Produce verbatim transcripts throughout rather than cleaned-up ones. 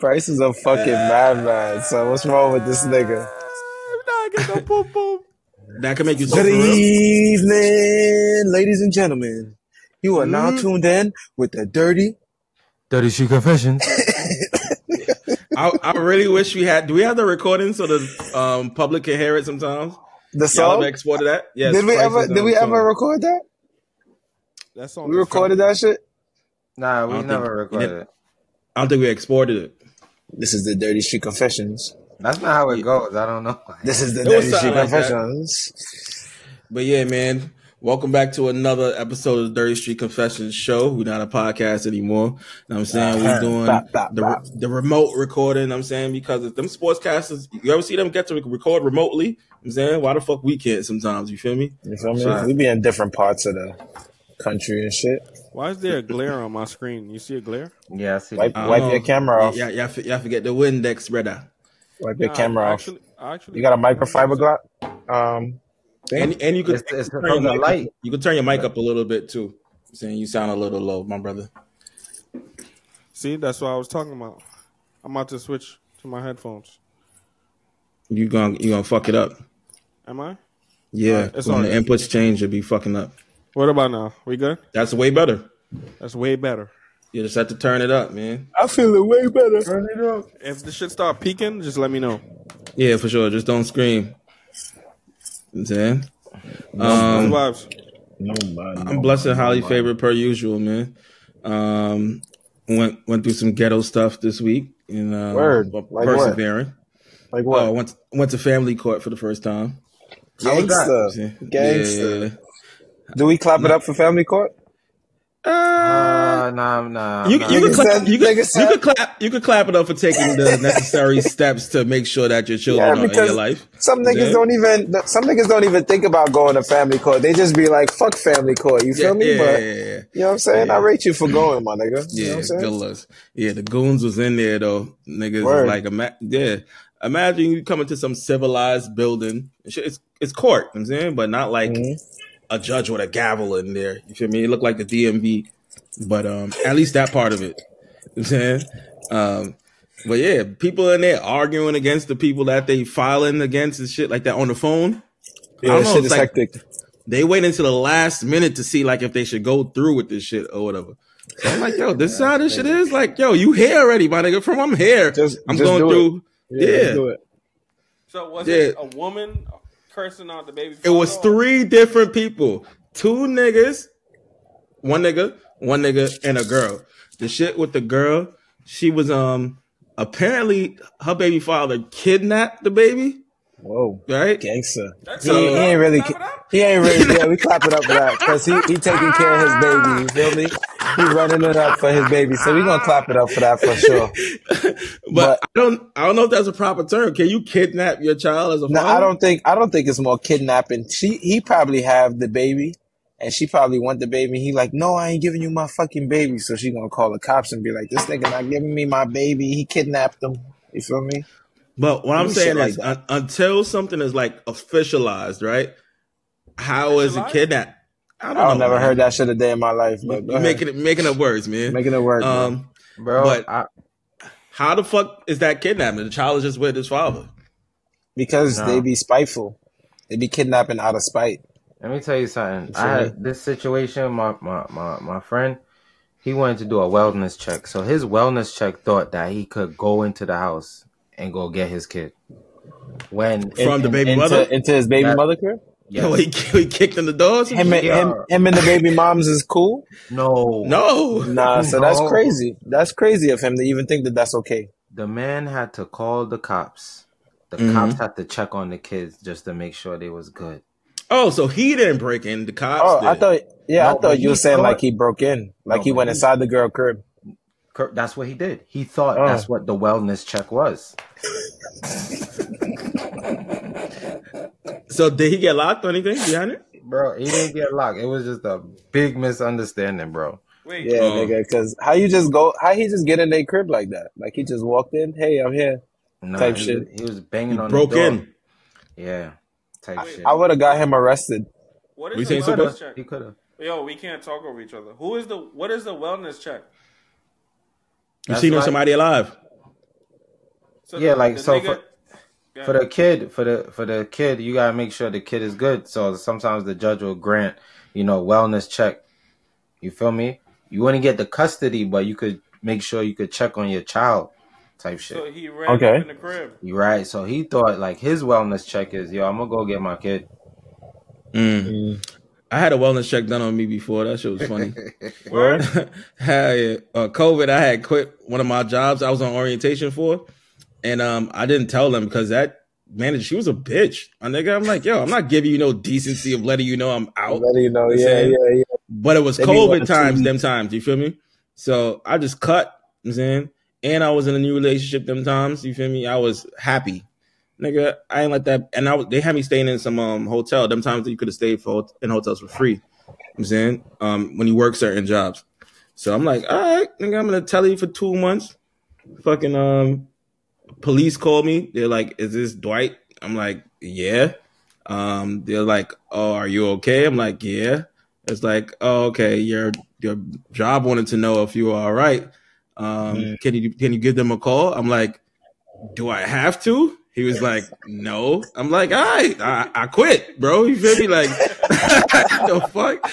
Price is a fucking madman. So what's wrong with this nigga? Nah, get no boom boom. That can make you so Good for real. evening, ladies and gentlemen. You are now tuned in with the Dirty Dirty Street Confessions. I, I really wish we had. Do we have the recording so the um, public can hear it sometimes? The Y'all song? ever exported that? Yes. Did we Price ever? is Did on we the ever song. record that? That song We is recorded fire. that shit. Nah, we I don't never think- recorded it. I don't think we exported it. This is the Dirty Street Confessions. That's not how it goes. I don't know. This is the It was Dirty something Street like that. Confessions. But yeah, man. Welcome back to another episode of the Dirty Street Confessions show. We're not a podcast anymore. You know what I'm saying? We're doing Bop, bop, the bop. the remote recording, you know what I'm saying, because if them sportscasters, you ever see them get to record remotely? You know what I'm saying, why the fuck we can't sometimes, you feel me? You feel me? Right. We be in different parts of the country and shit. Why is there a glare on my screen? You see a glare? Yeah, I see. Wipe, I don't wipe know. your camera off. Yeah, yeah, yeah, y'all forget the Windex, brother. Wipe your Nah, camera off. actually, actually, You got a microfiber glass? Um, thing? And and you could It's- it's turn from your the mic light. up- you could turn your mic up a little bit too. I'm saying you sound a little low, my brother. see, that's what I was talking about. I'm about to switch to my headphones. You gonna you gonna fuck it up. Am I? Yeah, Alright, it's when the alright. inputs change, you'll be fucking up. What about now? We good? That's way better. That's way better. You just have to turn it up, man. I feel it way better. Turn it up. If the shit start peaking, just let me know. Yeah, for sure. Just don't scream. You know what I'm saying? Those Um, vibes. No, man. I'm blessed and highly favored per usual, man. Um, went went through some ghetto stuff this week. And, uh, Word. but Like what? persevering. Like Oh, what? I went went to family court for the first time. Gangster. Yeah. Gangster. Do we clap it up for family court? Uh, Uh, nah, nah. you, nah. you, could Nigga clap, said- you, could, nigga you said- could clap you could clap it up for taking the necessary steps to make sure that your children Yeah, are in because your life. some niggas Yeah. don't even some niggas don't even think about going to family court. They just be like, "Fuck family court." You Yeah, feel me? yeah, But yeah, yeah. you know what I'm saying? Yeah. I rate you for going, my nigga. You know Yeah, what I'm saying? good looks. Yeah, the goons was in there though. Niggas Word. was like, ima- yeah. Imagine you come into some civilized building. It's it's court, you know what I'm saying, but not like Mhm. a judge with a gavel in there. You feel me? It looked like the D M V, but um, at least that part of it. You know what I'm saying, um, but yeah, people in there arguing against the people that they filing against and shit like that on the phone. Yeah, I don't this know, shit it's is like- hectic. They wait until the last minute to see like if they should go through with this shit or whatever. So I'm like, yo, this is how this shit is. Like, yo, you here already, my nigga. From I'm here. Just- I'm just going do it. through. Yeah, Yeah, let's do it. So was Yeah. it a woman cursing out the baby? it was father? three different people. Two niggas, one nigga, one nigga, and a girl. The shit with the girl, she was um apparently her baby father kidnapped the baby, Whoa, right? gangster. That's He, clap he it up. ain't really. Clap it up. He ain't really. Yeah, we clap it up for that because he he taking care of his baby. You feel me? He running it up for his baby. So we gonna clap it up for that for sure. but, But- I don't I don't know if that's a proper term. Can you kidnap your child as a No, father? I don't think. I don't think it's more kidnapping. She he probably have the baby, and she probably want the baby. He like, no, I ain't giving you my fucking baby. So she gonna call the cops and be like, this nigga not giving me my baby. He kidnapped him. You feel me? But what I'm Shit saying like is, that. un- until something is like officialized, right? How is it Officialized? kidnapped? I don't I've know. never man. heard that shit a day in my life. You, But go you ahead. making it making up words, man. making it work. man. um, Bro, but- I, how the fuck is that kidnapping? The child is just with his father. Because No. they be spiteful. They be kidnapping out of spite. let me tell you something. You I feel had this situation. My, my my my friend, he wanted to do a wellness check. So his wellness check thought that he could go into the house and go get his kid. When From the baby into, mother? into his baby That- mother crib. yes. Yo, he, he kicked in the doors. Him and, Yeah. him, him and the baby moms is cool. no, No, Nah, so that's No. crazy. That's crazy of him to even think that that's okay. the man had to call the cops. The Mhm. cops had to check on the kids just to make sure they was good. Oh, so he didn't break in. The cops. Oh, did. I thought, yeah, No, I but thought you he were saying thought- like he broke in, like No, he but went he- inside the girl crib. Kurt, that's what he did. He thought Oh. that's what the wellness check was. So did he get locked or anything behind it? Bro, he didn't get locked. It was just a big misunderstanding, bro. Wait, Yeah, Oh. nigga, because how you just go, how he just get in their crib like that? Like he just walked in, hey, I'm here. Nah, Type he, shit. Was, he was banging He on broke the door. in. Yeah, type Wait, shit. I would have got him arrested. what We is saying the super? wellness check? He could have. Yo, we can't talk over each other. Who is the? What is the wellness check? You That's seen like- somebody alive? So Yeah, the, like the so nigga, for yeah. for the kid, for the for the kid, you gotta make sure the kid is good. So sometimes the judge will grant, you know, wellness check. You feel me? You wouldn't get the custody, but you could make sure you could check on your child, type shit. So he ran Okay. up in the crib. You right? So he thought like his wellness check is, yo, I'm gonna go get my kid. Mm. Mm. I had a wellness check done on me before. That shit was funny. Word? Hell yeah. Uh, COVID, I had quit one of my jobs I was on orientation for. And um, I didn't tell them because that manager, she was a bitch. My nigga, I'm like, yo, I'm not giving you no decency of letting you know I'm out. Letting you know, You know what I'm yeah, saying? yeah, yeah. But it was They be one or COVID two times, weeks. them times. You feel me? So I just cut. You know what I'm saying? And I was in a new relationship them times. You feel me? I was happy. Nigga, I ain't like that. And I was, they had me staying in some um, hotel. Them times that you could have stayed for in hotels for free. You know what I'm saying? Um, when you work certain jobs. So I'm like, all right, nigga, I'm going to tell you for two months. Fucking um, police called me. They're like, is this Dwight? I'm like, yeah. Um, they're like, oh, are you okay? I'm like, yeah. It's like, oh, okay, your your job wanted to know if you were all right. Um, Mm. can you can you give them a call? I'm like, do I have to? He was like, no. I'm like, all right, I, I quit, bro. You feel me? Like, the fuck?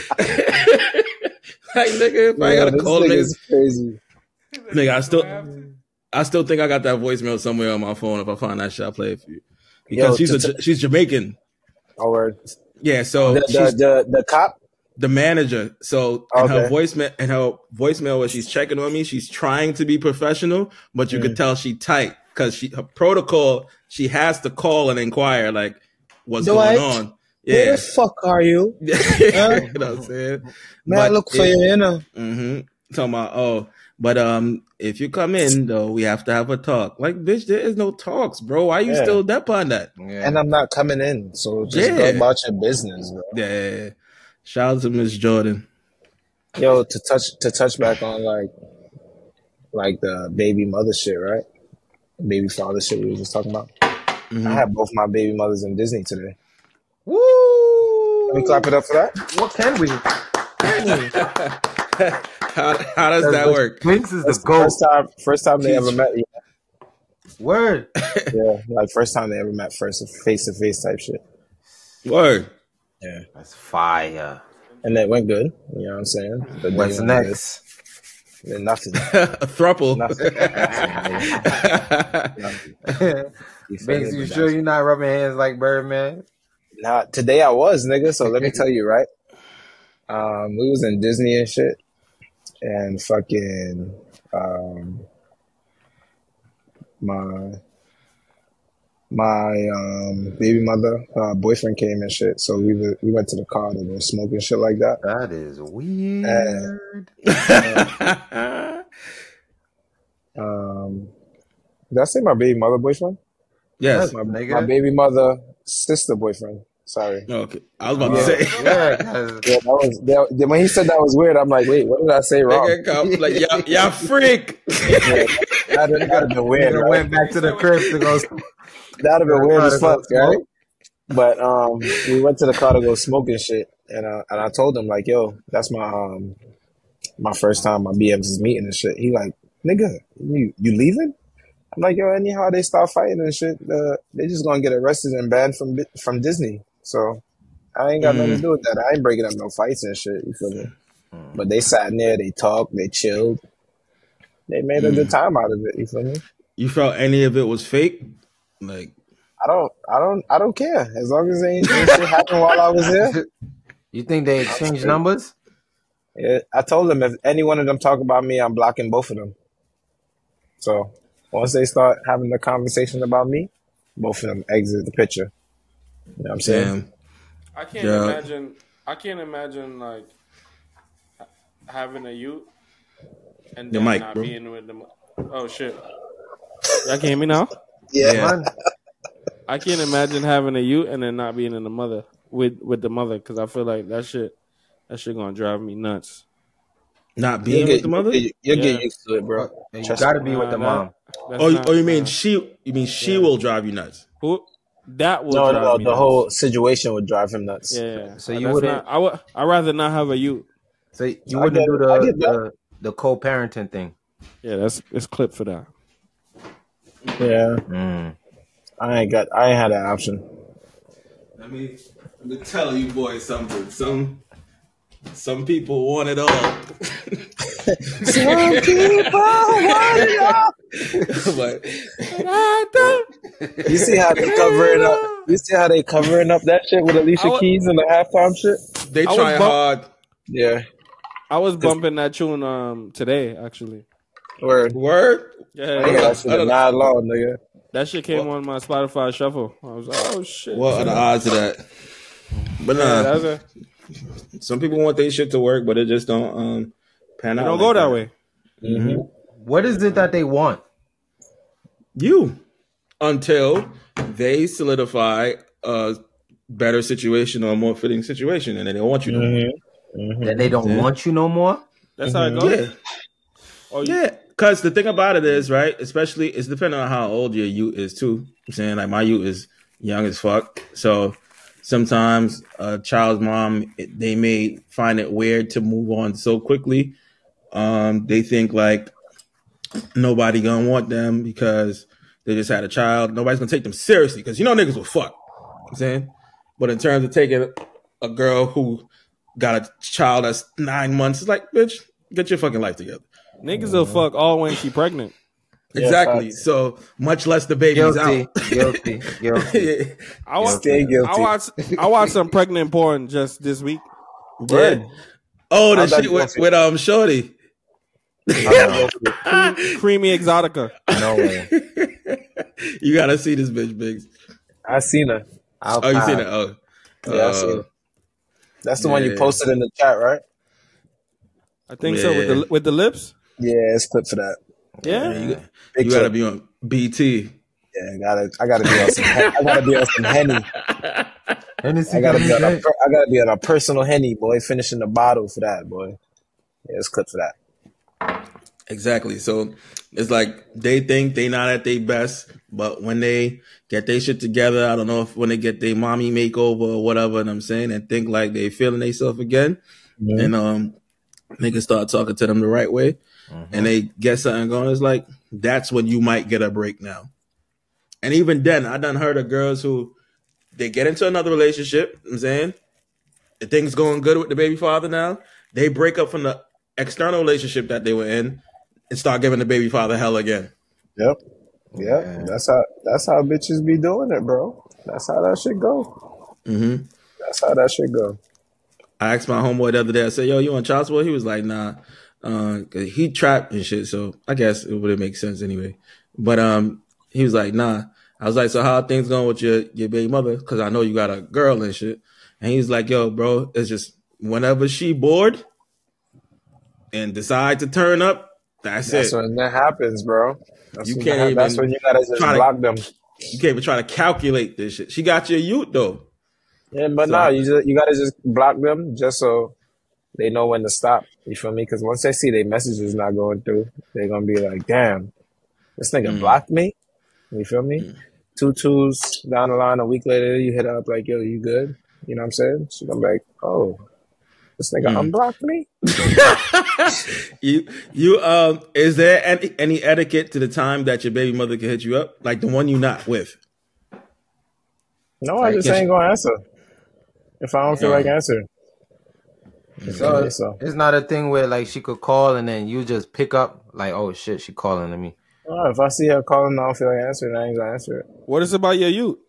Like, nigga, if I Yeah, gotta this call nigga's niggas, crazy. nigga, I still, Do I have to? I still think I got that voicemail somewhere on my phone. If I find that shit, I'll play it for you. Because Yo, she's to a t- she's Jamaican. Oh, word. Yeah, so The, she's the, the, the cop? the manager. So in her Okay. voicemail, in her voicemail, where she's checking on me, she's trying to be professional, but you Mm. could tell she tight because she her protocol. She has to call and inquire like what's Dwight, going on. Who Yeah, the fuck are you? you know what I'm saying. Man, I But look for it- you, you know. Mm-hmm. Talking about, oh, but um, if you come in though, we have to have a talk. Like, bitch, there is no talks, bro. Why you Yeah. still dep on that? Yeah. And I'm not coming in, so just Yeah. go about your business, bro. Yeah. Shout out to Miss Jordan. Yo, to touch to touch back on like like the baby mother shit, right? Baby father shit we were just talking about. Mhm. I had both my baby mothers in Disney today. Woo! Let me clap it up for that. What can we? how how does that work? Twins is the First, goat. first time, first time they Jeez. ever met. Yeah, Word. yeah, like first time they ever met, first face to face type shit. Word. Yeah, That's fire. and it went good. You know what I'm saying? The day What's went next? good. Then nothing. A thruple. Nothing. Nothing. You feel Banks, me? you But sure that's- you're not rubbing hands like Birdman? Nah, today I was, nigga. So let me tell you, right? Um, we was in Disney and shit, and fucking um, my my um baby mother uh, boyfriend came and shit. So we were, we went to the car to go smoke and shit like that. That is weird. Um, did I say my baby mother boyfriend? Yes. My, Nigga. my baby mother sister boyfriend. Sorry. Okay. I was about to Yeah. say. Yeah, 'cause- Yeah, that was that, when he said that was weird. I'm like, wait, what did I say wrong? Nigga, come- like y'all, y'all freak. Yeah, that'd, that'd have been weird, nigga right? went back to the crib to go. That'd have been weird as fuck, Smoke. right? But um, we went to the car to go smoke and shit, and uh, and I told him like, yo, that's my um, my first time my B Ms is meeting and shit. He like, nigga, you you leaving? I'm like, yo, anyhow they start fighting and shit, uh, they just gonna get arrested and banned from Bi- from Disney. So I ain't got nothing to do with that. I ain't breaking up no fights and shit. You feel me? But they sat in there, they talked, they chilled, they made a good time out of it. You feel me? You felt any of it was fake? Like, I don't, I don't, I don't care as long as ain't, ain't shit happen while I was there. You think they exchanged numbers? Yeah, I told them if any one of them talk about me, I'm blocking both of them. So once they start having the conversation about me, both of them exit the picture. You know what I'm saying? damn. I can't Yeah. imagine. I can't imagine like ha- having a youth and Your then mic, not bro. being with them. Oh shit! Y'all can hear me now? Yeah. Yeah. Man, I can't imagine having a youth and then not being in the mother with with the mother because I feel like that shit that shit gonna drive me nuts. Not You'll being get, with the mother? you'll, you'll Yeah. get used to it, bro. you Trust gotta me. be with the Nah, mom. That's Oh, you- not- oh, you mean nah. she? You mean she Yeah. will drive you nuts? Who? That will No, drive no, me the nuts. whole situation would drive him nuts. Yeah. So Like, you that's wouldn't- Not, I would. I'd rather not have a youth. So you I wouldn't get do it. I the get that. the, the co-parenting thing. Yeah, that's it's clip for that. Yeah, Mm. I ain't got. I ain't had that option. Let me let me tell you boys something. Some some people want it all. Some people want it all. But You see how they covering up? You see how they covering up that shit with Alicia I wa- Keys and the halftime shit? they I was try bu- hard. Yeah, I was bumping that tune um today actually. word. Word? Yeah, I yeah, ain't yeah. got that I shit don't in know. not long, nigga. That shit came What? on my Spotify shuffle. I was like, oh shit. What are the odds of that? But Yeah, nah, that's a, some people want their shit to work, but it just don't um pan it out. don't like go that way. Mm-hmm. What is it that they want? You until they solidify a better situation or a more fitting situation, and then they want you no more. Mm-hmm. That they don't Yeah. want you no more? That's how it goes. Yeah, Oh, you, yeah. Because the thing about it is, right? Especially, it's depending on how old your youth is too. I'm saying, like, my youth is young as fuck, so sometimes a child's mom, they may find it weird to move on so quickly. Um, they think like nobody gonna want them because they just had a child. Nobody's gonna take them seriously because you know niggas will fuck. You know what I'm saying, but in terms of taking a girl who got a child that's nine months, it's like, bitch, get your fucking life together. niggas will fuck all when she pregnant. Yeah, Exactly. facts. So much less the baby's Guilty, out. guilty, guilty. I watch, Stay guilty. I watch, I watched some pregnant porn just this week. Yeah. Oh, the How'd that shit go with, for you? with um Shorty. How'd that go for you? Creamy exotica. No way. You gotta see this bitch, Biggs. I seen her. I'll Oh, you pass. seen it? Oh, Yeah, I seen Uh, her. That's the one you yeah. posted in the chat, right? I think so with Yeah. the with the lips. Yeah, it's clip for that. Yeah. you, Big you gotta clip. be on B T. Yeah, I gotta. I gotta be on some. I gotta be on some henny. Hennessy I gotta got be on a. me Per, I gotta be on a personal henny, boy. Finishing the bottle for that, boy. Yeah, it's clip for that. Exactly. So it's like they think they not at their best, but when they get their shit together, I don't know if when they get their mommy makeover or whatever, and I'm saying, and think like they feeling themselves again, Mhm. and um, they can start talking to them the right way, Mm-hmm. and they get something going. It's like that's when you might get a break now. And even then, I done heard of girls who they get into another relationship. You know what I'm saying, the things going good with the baby father now. They break up from the external relationship that they were in and start giving the baby father hell again. Yep. Yep. Yeah. That's how. That's how bitches be doing it, bro. That's how that shit go. Mm-hmm. That's how that shit go. I asked my homeboy the other day. I said, "Yo, you on child support?" He was like, "Nah," uh, cause he trapped and shit. So I guess it would make sense anyway. But um, he was like, "Nah." I was like, "So how are things going with your your baby mother?" Because I know you got a girl and shit. And he's like, "Yo, bro, it's just whenever she bored and decide to turn up, that's, That's it. when that happens, bro. That's You when can't that, That's even when you gotta just try to- block them. You can't even try to calculate this shit. She got your youth though. Yeah, but So- no, you just you gotta just block them just so they know when to stop. You feel me? Because once they see their messages not going through, they're gonna be like, "Damn, this nigga Mm. blocked me." You feel me? Two twos down the line, a week later, you hit her up like, "Yo, you good?" You know what I'm saying? She's gonna be like, "Oh, this nigga Mm. unblocked me." you you um is there any, any etiquette to the time that your baby mother can hit you up, like the one you not with? No, I just Yes. ain't gonna answer if I don't feel Yeah. like answering. You feel So me? So, it's not a thing where like she could call and then you just pick up like, oh shit, she calling to me. oh, if I see her calling, and I don't feel like answering, I ain't gonna answer it. What is about your youth?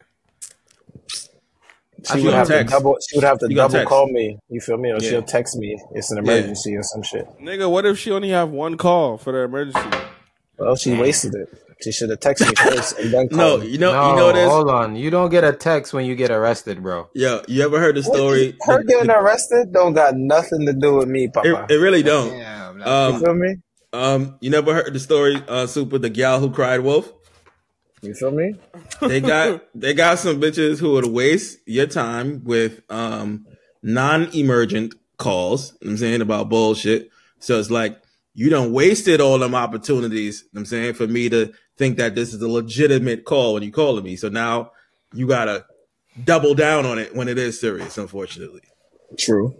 She She would gonna have to text. double. She would have to She gonna double text. call me. You feel me? Or Yeah. she'll text me. It's an Yeah. emergency or some shit. Nigga, what if she only have one call for the emergency? Well, she wasted it. She should have texted me first and then No, called me. you know No, you know this. hold on. You don't get a text when you get arrested, bro. Yo, you ever heard the story? Her the- getting the- arrested don't got nothing to do with me, it, Papa. it really don't. Yeah, you Um, feel me? um, you never heard the story? Uh, Super, the gal who cried wolf. You feel me? They got they got some bitches who would waste your time with um non-emergent calls. You know what I'm saying, about bullshit. So it's like you done wasted all them opportunities. You know what I'm saying, for me to think that this is a legitimate call when you calling me. So now you gotta double down on it when it is serious. Unfortunately, True.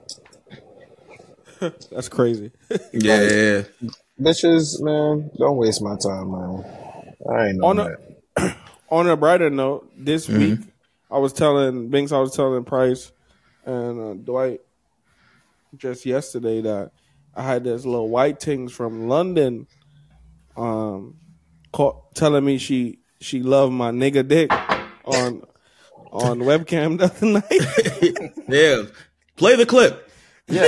That's crazy. yeah, yeah, yeah. Bitches, man, don't waste my time, man. I ain't know On that. a on a brighter note, this Mhm. week I was telling Binks, I was telling Price and uh, Dwight just yesterday that I had this little white things from London, um, call, telling me she she loved my nigga dick on on webcam the other night. Yeah. Play the clip. Yeah.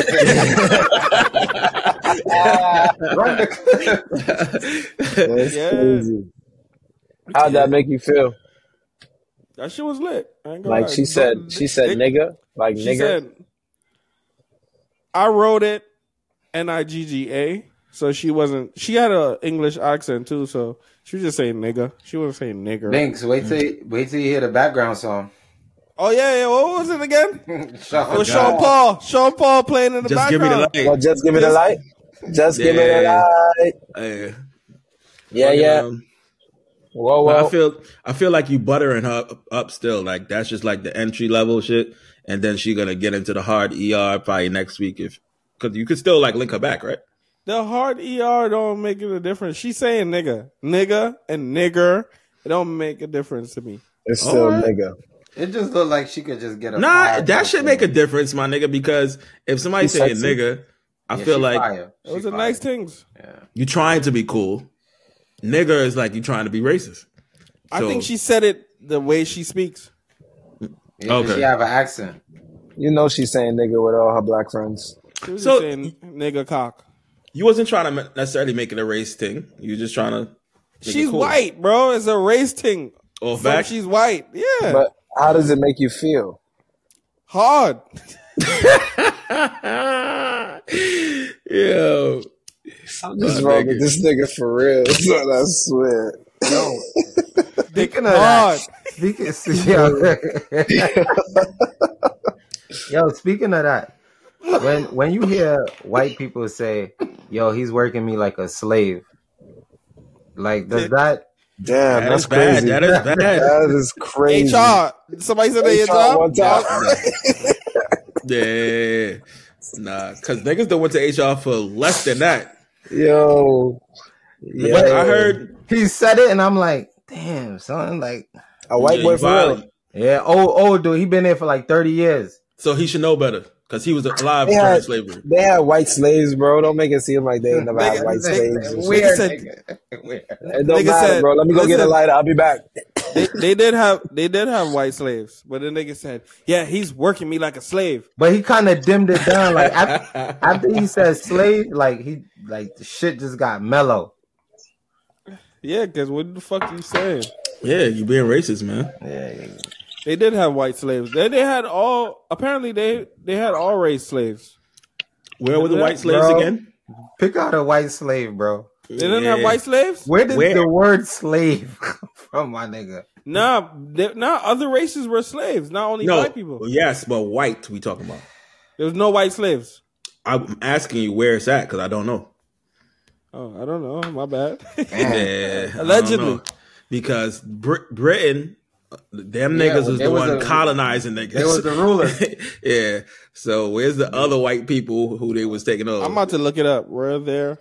Run the clip. That's Yeah. crazy. How'd that make you feel? That shit was lit. I ain't gonna Like lie. she said, Don't- she said dick- nigga, like She nigga. said, I wrote it N I G G A. So she wasn't, she had an English accent too. So she was just saying nigga. She wasn't saying nigger. Binks, wait till wait till you hear the background song. Oh, yeah, yeah. What was it again? Sean It was Sean Paul. Sean Paul playing in the Just give me background. the light. Well, just give me the light. Just give me the Yeah. light. Yeah. Yeah, Fucking, yeah. um, Whoa, But whoa. I feel I feel like you buttering her up, up still. Like that's just like the entry level shit, and then she gonna get into the hard E R probably next week if because you could still like link her back, right? The hard E R don't make it a difference. She's saying nigga. Nigga and nigger. It don't make a difference to me. It's still Alright. nigga. It just looked like she could just get a Nah, fire that should person. make a difference, my nigga. Because if somebody's She's saying sexy. nigga, I Yeah, feel she like fire. She Those are fire. nice things. Yeah. you trying to be cool. Nigga is like you trying to be racist. I So- think she said it the way she speaks. Yeah, Okay. She have an accent. You know she's saying nigga with all her black friends. She was So- just saying nigga cock. You wasn't trying to necessarily make it a race thing. You were just trying to. make it She's cool. white, bro. It's a race thing. Oh, From fact? she's white. Yeah. But how does it make you feel? Hard. Yo. Something's My wrong nigga. with this nigga for real. Son, I swear. Yo, speaking of Hard. that, speaking, yo, yo, speaking of that, when when you hear white people say, "Yo, he's working me like a slave," like does that? Damn, That that's is bad. crazy. That is bad. That is crazy. H R. Somebody said they H R job. one time. Yeah. Nah, because niggas don't went to H R for less than that. Yo. Yeah. But I heard He said it, and I'm like, damn, son, like, a white yeah, boy you for real. violent. yeah, old old dude, he been there for like thirty years. So he should know better because he was alive They during had, slavery. they had white slaves, bro. Don't make it seem like they ain't never had Nigga- white nigga- slaves. and shit. Weird, said- nigga. Weird. It don't nigga matter, said- bro. Let me go get a listen. lighter. I'll be back. They, they did have they did have white slaves, but the nigga said, "Yeah, he's working me like a slave." But he kind of dimmed it down. Like after, after he said slave, like he like the shit just got mellow. Yeah, because what the fuck you saying? Yeah, you being racist, man. Yeah, They did have white slaves. They they had all. Apparently, they they had all race slaves. Where were the white slaves Bro. again? pick out a white slave, bro. They didn't Yeah. have white slaves. Where did Where? the word slave come from, my nigga? Nah, they, nah. Other races were slaves, not only No, white people. yes, but white we talking about. There was no white slaves. I'm asking you where it's at because I don't know. Oh, I don't know. My bad. Yeah, I don't Allegedly. know. Because Br- Britain, them Yeah, niggas was they the was one the- colonizing niggas. they was the rulers. Yeah. So where's the other white people who they was taking over? I'm about to look it up. Were there?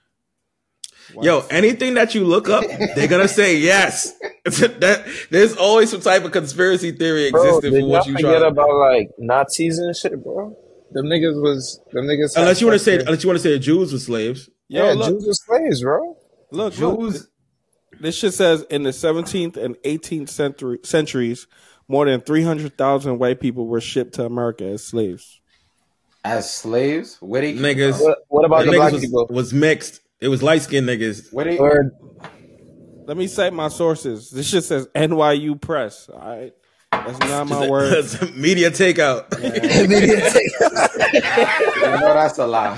Yo, anything that you look up, they're gonna say yes. that there's always some type of conspiracy theory Bro, existing did for y'all what you forget try. about like Nazis and shit, bro? Them niggas was them niggas. had Unless you want to say, fucking- unless you want to say the Jews were slaves. Yo, yeah, look, Jews were slaves, bro. look, look. Jews. This shit says in the seventeenth and eighteenth century, centuries, more than three hundred thousand white people were shipped to America as slaves. As slaves? Where they Niggas, What, what about the the niggas black was, people? was mixed. It was light skinned niggas. Where they Word. Let me cite my sources. This shit says N Y U Press. All right. That's not my word. That's a media takeout. you know that's a lie.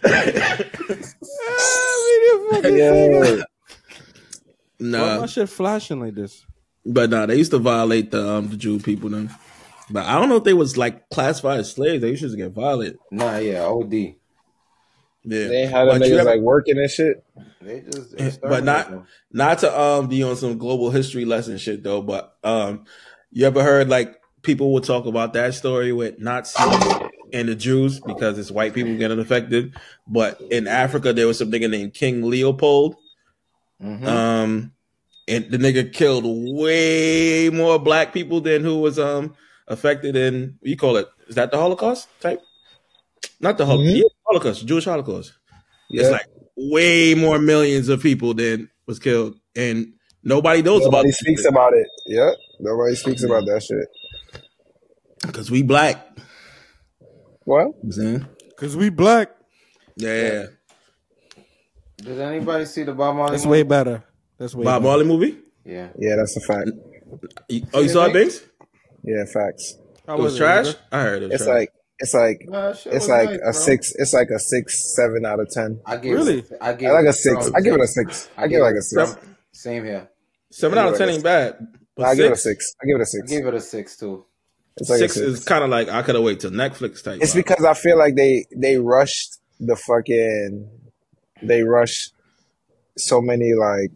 Yeah. Why Nah, my shit flashing like this? but nah, they used to violate the um the Jew people then. But I don't know if they was like classified as slaves. They used to get violated. Nah, yeah, O D. Yeah, They had them But you niggas ever- like working and shit. They just but not not to um be on some global history lesson shit though. But um, you ever heard like people would talk about that story with Nazis and the Jews because it's white people getting affected. But in Africa, there was some nigga named King Leopold. Mhm. Um, and the nigga killed way more black people than who was um affected in, what you call it? Is that the Holocaust type? Not the Holocaust. Mhm. Yeah, Holocaust, Jewish Holocaust. Yeah. It's like way more millions of people than was killed, and nobody knows about Nobody this speaks shit. about it. Yeah. Nobody speaks about that shit. Because we black. What? You know what I'm saying? Cause we black. Yeah. Did anybody see the Bob Marley? That's movie? way better. That's way Bob better. Marley movie? Yeah. Yeah, that's a fact. You- oh, you saw it, Banks? Yeah, facts. How It was it, trash? nigga? I heard it was It's trash. like it's like Nah, that shit it's was like nice, a bro. six. It's like a six, seven out of ten. I gave Really? It, I gave I like it a six. I give it a six. I give it like a six. Seven, Same here. seven out of ten ain't bad. But I give it a six, six. I give it a I six. gave it a six too. It's like six a is kind of like, I could have waited till Netflix type. It's vibe. because I feel like they they rushed the fucking they rushed so many like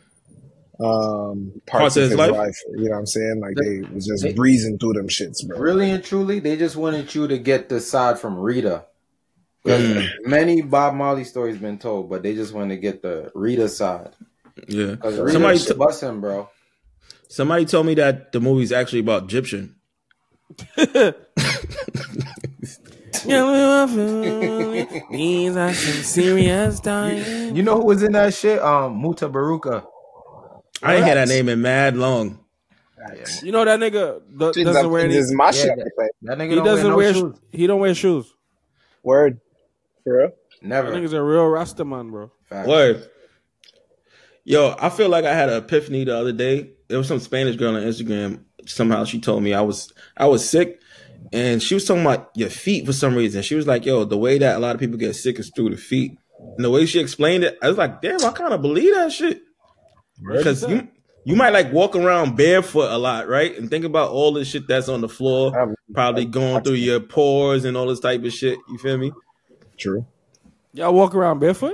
um parts, of his life. life. You know what I'm saying? Like they was just They- breezing through them shits, bro. Really and truly, they just wanted you to get the side from Rita. Because Mm. many Bob Marley stories been told, but they just want to get the Rita side. Yeah. Because Somebody, Rita t- should bust him, bro. somebody told me that the movie's actually about Egyptian. These are some serious times. You know who was in that shit? Um, Muta Baruka. I ain't had that name in mad long. You know that nigga do- Shit, doesn't wear this any. is my Yeah, shit. that- I play. That nigga He don't doesn't wear no wear. shoes. He don't wear shoes. Word. For real? That Never. nigga's a real Rasta man, bro. Fact. Word. Yo, I feel like I had an epiphany the other day. There was some Spanish girl on Instagram. Somehow she told me I was I was sick, and she was talking about your feet for some reason. She was like, "Yo, the way that a lot of people get sick is through the feet." And the way she explained it, I was like, "Damn, I kind of believe that shit." Because you you might like walk around barefoot a lot, right? And think about all the shit that's on the floor, Um, probably going through your pores and all this type of shit. You feel me? True. Y'all walk around barefoot?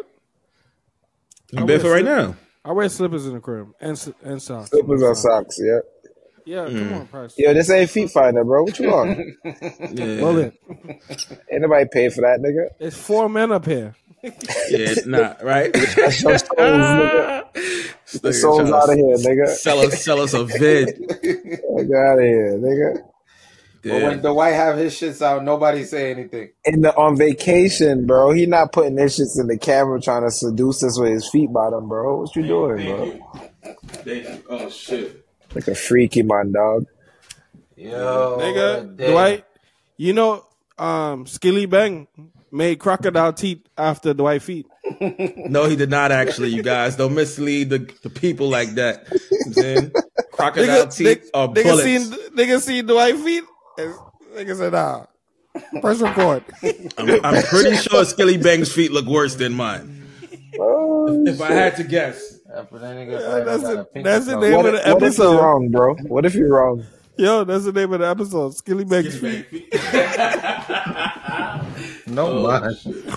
You barefoot right now. I wear slippers in the crib and s- and socks. Slippers or socks, yeah. Yeah, come on, Price. Yo, this ain't Feet Finder, bro. What you on? Yeah, Roll it. Ain't nobody pay for that, nigga. It's four men up here. yeah, it's not right. That's your souls, nigga. Get the souls out of here, nigga. Sell us, sell us a vid. Get out of here, nigga. But when the white have his shits out, nobody say anything. In the on vacation, bro. He not putting this shits in the camera trying to seduce us with his feet bottom, bro. What you doing, bro? Thank you. Oh shit. Like a freaky man, dog. Yo, Nigga, damn. Dwight, you know, um, Skilly Bang made crocodile teeth after Dwight feet. No, he did not actually. You guys don't mislead the, the people like that. You know what I'm saying? Crocodile Nigga, teeth are nigga, bullets. seen, nigga seen Dwight feet? And nigga said, nah. Press record. I'm, I'm pretty sure Skilly Bang's feet look worse than mine. Oh, If I had to guess. After that nigga Yeah, fight, I that's got it. a pink That's the toe. name what, of the if, what if you're episode. wrong, bro? What if you're wrong? Yo, that's the name of the episode. Skilly Bang's Skilly feet. Bang feet. No man.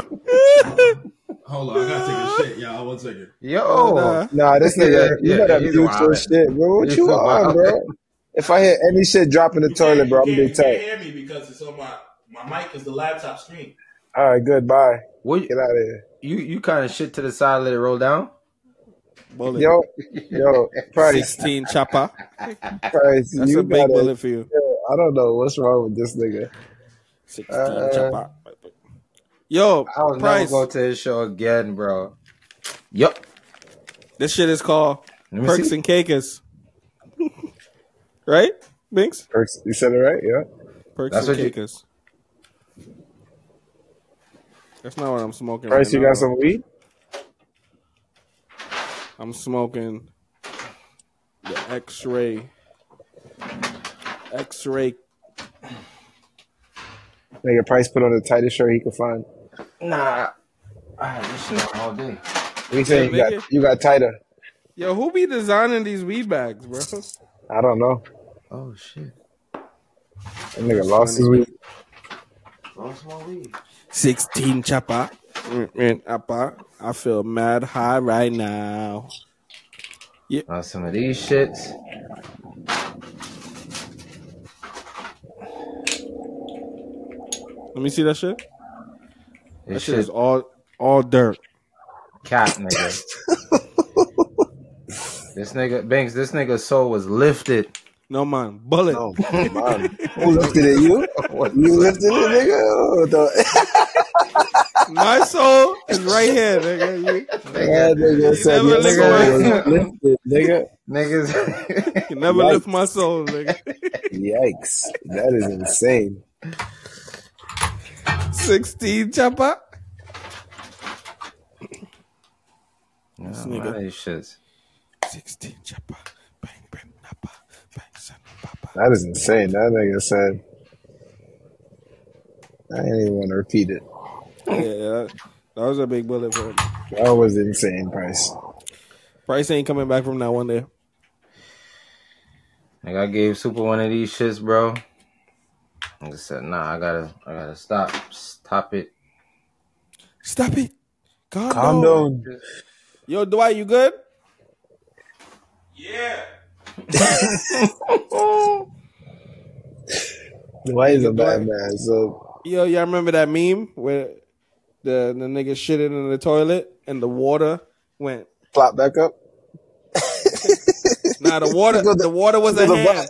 Hold on, I gotta take a shit, y'all. One second. Yo, Nah. Nah, this nigga, you Yeah, better he's mute your wildin'. shit, bro. What He's you on, wildin'. bro? If I hear any shit drop in the toilet, bro, I'm you gonna can't, be you can't tight. hear me because it's on my my mic is the laptop screen. All right, good, bye. what, Get out of here. you you kind of shit to the side, let it roll down. Bullet. Yo, yo, Price, sixteen chopper. Price, That's you a big gotta, bullet for you. yo, I don't know what's wrong with this nigga. sixteen Uh, chopper. Yo, I will never Price. go to his show again, bro. Yup. This shit is called Let me Perks see. and Cakers. Right? Binks? Perks, you said it right, yeah? Perks That's and what you- Cakers. That's not what I'm smoking. Price, right you now. got some weed? I'm smoking the X-ray. X-ray. Nigga, Price put on the tightest shirt he could find. Nah, I had this shit on all day. What you saying? Yeah, You got, nigga. you got tighter. Yo, who be designing these weed bags, bro? I don't know. Oh shit. That nigga lost his weed. Lost my weed. sixteen chopper. Mm, mm, appa. I feel mad high right now. Now some of these shits. Let me see that shit. That This shit shit is all all dirt. cat, nigga. This nigga Banks, this nigga's soul was lifted. No man, bullet. No, man. Who lifted it? You? You lifted it, nigga? Oh, the- My soul is right here, nigga. You, That nigga said never your lift soul my- was lifted, nigga. Niggas you never Yikes. lift my soul, nigga. Yikes. That is insane. Sixteen chopper. Nah, This man, nigga. these shits. Sixteen chopper. Bang bang nappa. Bang son papa. That is insane. That nigga said. I ain't even want to repeat it. Yeah, that, that was a big bullet for him. That was insane, Price. Price ain't coming back from that one day. Like I gave Super one of these shits, bro. Nigga said, nah, I gotta I gotta stop. Stop it. Stop it. Calm, Calm down. down. Yo, Dwight, you good? Yeah. Why is a bad man? So Yo, y'all remember that meme where the the nigga shitted in the toilet and the water went? plop back up. Nah, the water Tickle the- the water was a tickle the hand.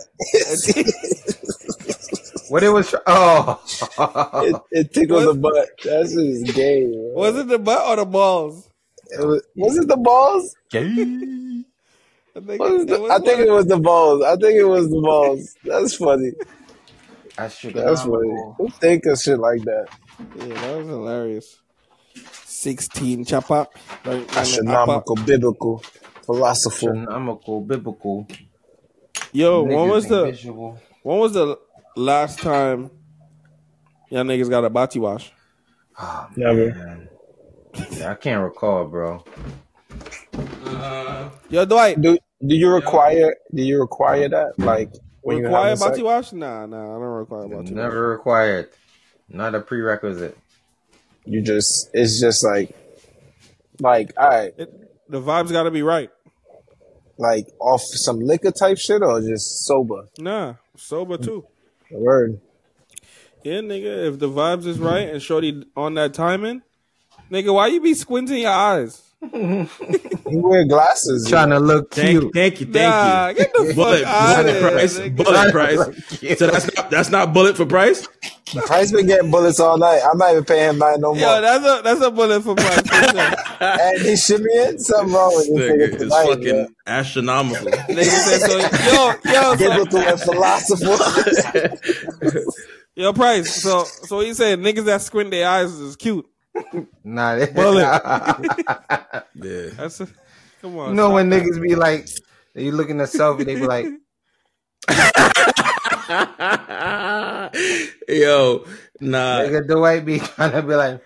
What it was tr- oh It, it tickled the butt. That shit is gay. Bro. Was it the butt or the balls? It was, was it the balls? I think, Was it it the- was I think one- it was the balls. I think it was the balls. That's funny. That's That's funny. Who think of shit like that? Yeah, that was hilarious. Sixteen chopper. Like, Astronomical, biblical, philosophical. Astronomical, biblical. Yo, when Niggas was the invisible. when was the last time y'all niggas got a body wash? Oh, Never. man. Yeah, I can't recall, bro. Uh, Yo, Dwight, Do do you require do you require that? Like when you require have sex? body wash? Nah, nah, I don't require body wash. Never required. Not a prerequisite. You just it's just like like all right, It, the vibes got to be right. like off some liquor type shit or just sober. Nah, sober too. Word. Yeah, nigga, if the vibes is right and shorty on that timing, nigga, why you be squinting your eyes? You wear glasses. Trying to look thank, cute. thank you, thank Nah, you. get the Bullet, fuck out of bullet here. price, nigga. bullet price. So that's not that's not bullet for price. Price been getting bullets all night. I'm not even paying him nothing no Yo, more. that's a that's a bullet for price. for sure. And he shimmying. Something wrong with this Nigga, nigga it's tonight, fucking man. astronomical. Nigga said so. Yo, yo, so, Biblical and philosophical. yo, price. So, so he said niggas that squint their eyes is cute. Nah, they- Bullet. Yeah. That's a, come on. You know stop when that. niggas be like, you look in the selfie, they be like, Yo, nah. nigga, Dwight be trying to be like,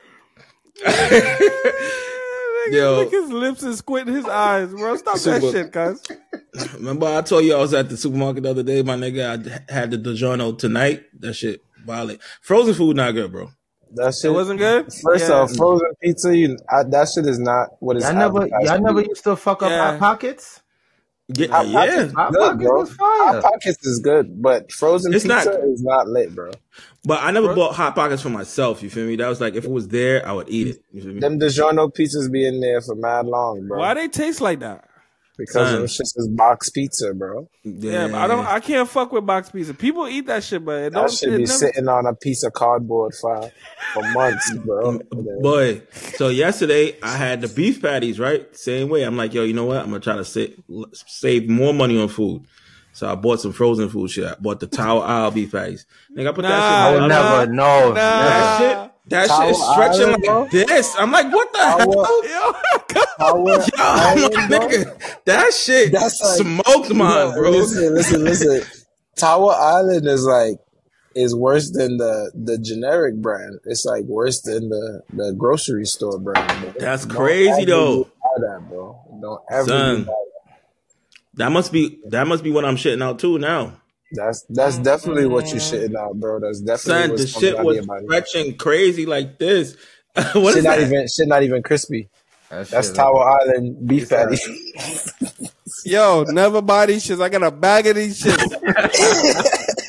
Nigga, Yo. lick his lips and squint his eyes, bro. Stop that Super- shit, cuz. Remember I told you I was at the supermarket the other day, my nigga. I had the DiGiorno tonight. That shit violent. Frozen food not good, bro. That It shit. wasn't good. First Yeah. off, frozen pizza. You, I, that shit is not what is. y'all never, advertised y'all to never be. used to fuck up Yeah. Hot Pockets? Yeah, Hot yeah. Pockets Hot good, Pockets bro. was fire. Hot Pockets is good, but frozen It's pizza not- is not lit, bro. But I never Bro. bought Hot Pockets for myself. You feel me? That was like if it was there, I would eat it. You feel me? Them DiGiorno pizzas be in there for mad long, bro. Why they taste like that? Because Son. them shits is box pizza, bro. Yeah, but I don't. I can't fuck with box pizza. People eat that shit, but it don't. That should it be never- sitting on a piece of cardboard for for months, bro. Boy, so yesterday I had the beef patties, right? Same way. I'm like, yo, you know what? I'm gonna try to save, save more money on food. So I bought some frozen food shit. I bought the Tower Isle beef patties. Nigga, I put Nah, that I shit. would nah, never, no. nah. That shit, that Tower shit is stretching Island, bro? like this. I'm like, what the Tower- hell? Yo, Power Yo, I'm like, Island, bro? nigga, that shit That's like- smoked mine, Yo, bro. Listen, listen, listen. Tower Island is like is worse than the the generic brand. It's like worse than the the grocery store brand. Bro. That's Don't crazy, ever though. do that, bro. Don't ever Son. do that. That must be that must be what I'm shitting out too now. That's that's definitely what you shitting out, bro. That's definitely Son, what's the coming shit out of was your body. stretching crazy like this. what Shit is not that? even shit not even crispy. That That's shit Tower like- Island beef patty. yo, never buy these shits. I got a bag of these shits.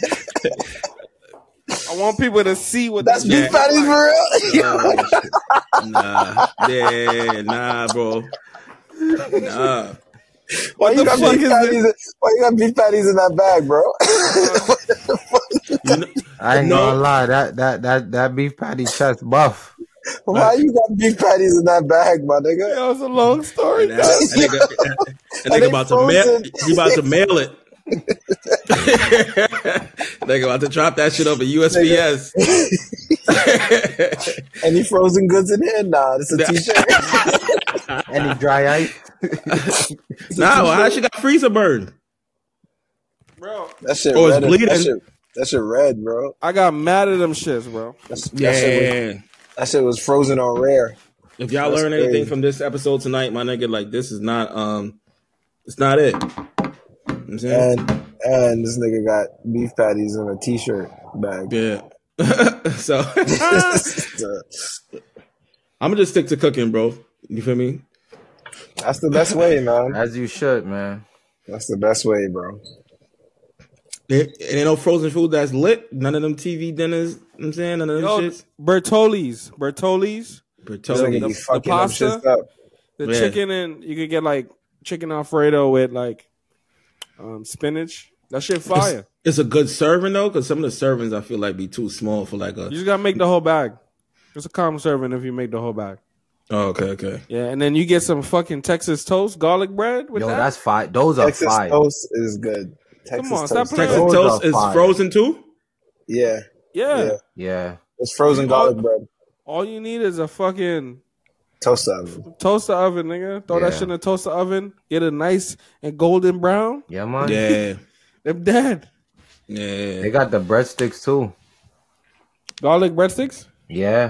I want people to see what That's this beef patties for real. Nah, nah, yeah, nah, bro. Nah. Why What you the got fuck beef is patties? in- Why you got beef patties in that bag, bro? You know, I ain't No. gonna lie, that that that that beef patty chest buff. Why you got beef patties in that bag, my nigga? That was a long story. that, that nigga, that, that Are nigga they about to mail. frozen? He about to mail it. Nigga about to drop that shit over U S P S. Any frozen goods in here? Nah, it's a t-shirt. Any dry ice? Nah, well, how she got freezer burn? Bro, That shit Oh, it's red. bleeding. That shit, that shit red, bro. I got mad at them shits, bro. That's, that, shit was, Yeah. that shit was frozen on rare. If y'all That's learn anything crazy. from this episode tonight, my nigga, like this is not um, it's not it. You know what I'm saying? And and this nigga got beef patties in a t-shirt bag. Yeah. So So, I'm gonna just stick to cooking, bro. You feel me? that's the best way, man. As you should, man. That's the best way, bro. There and ain't no frozen food that's lit. None of them T V dinners. You know what I'm saying none of them Yo, shits. Bertoli's, Bertoli's, This Bertolli. nigga the- be the fucking them pasta? shits up. the Yeah. chicken, and you could get like chicken Alfredo with like um, spinach. That shit fire. It's a good serving though, because some of the servings I feel like be too small for like a. You just gotta make the whole bag. It's a common serving if you make the whole bag. Oh, okay, okay. Yeah, and then you get some fucking Texas toast, garlic bread with Yo, that. that's fire. Those are Texas fire. toast is good. Texas on, stop toast. playing. Texas Those toast are is fire. frozen too. Yeah, yeah. yeah. Yeah. It's frozen garlic bread. All you need is a fucking Toast oven. toaster oven, nigga. Throw that Yeah. shit in a toaster oven. Get it nice and golden brown. Yeah, man. Yeah, They're dead. yeah. They got the breadsticks too. Garlic breadsticks. Yeah.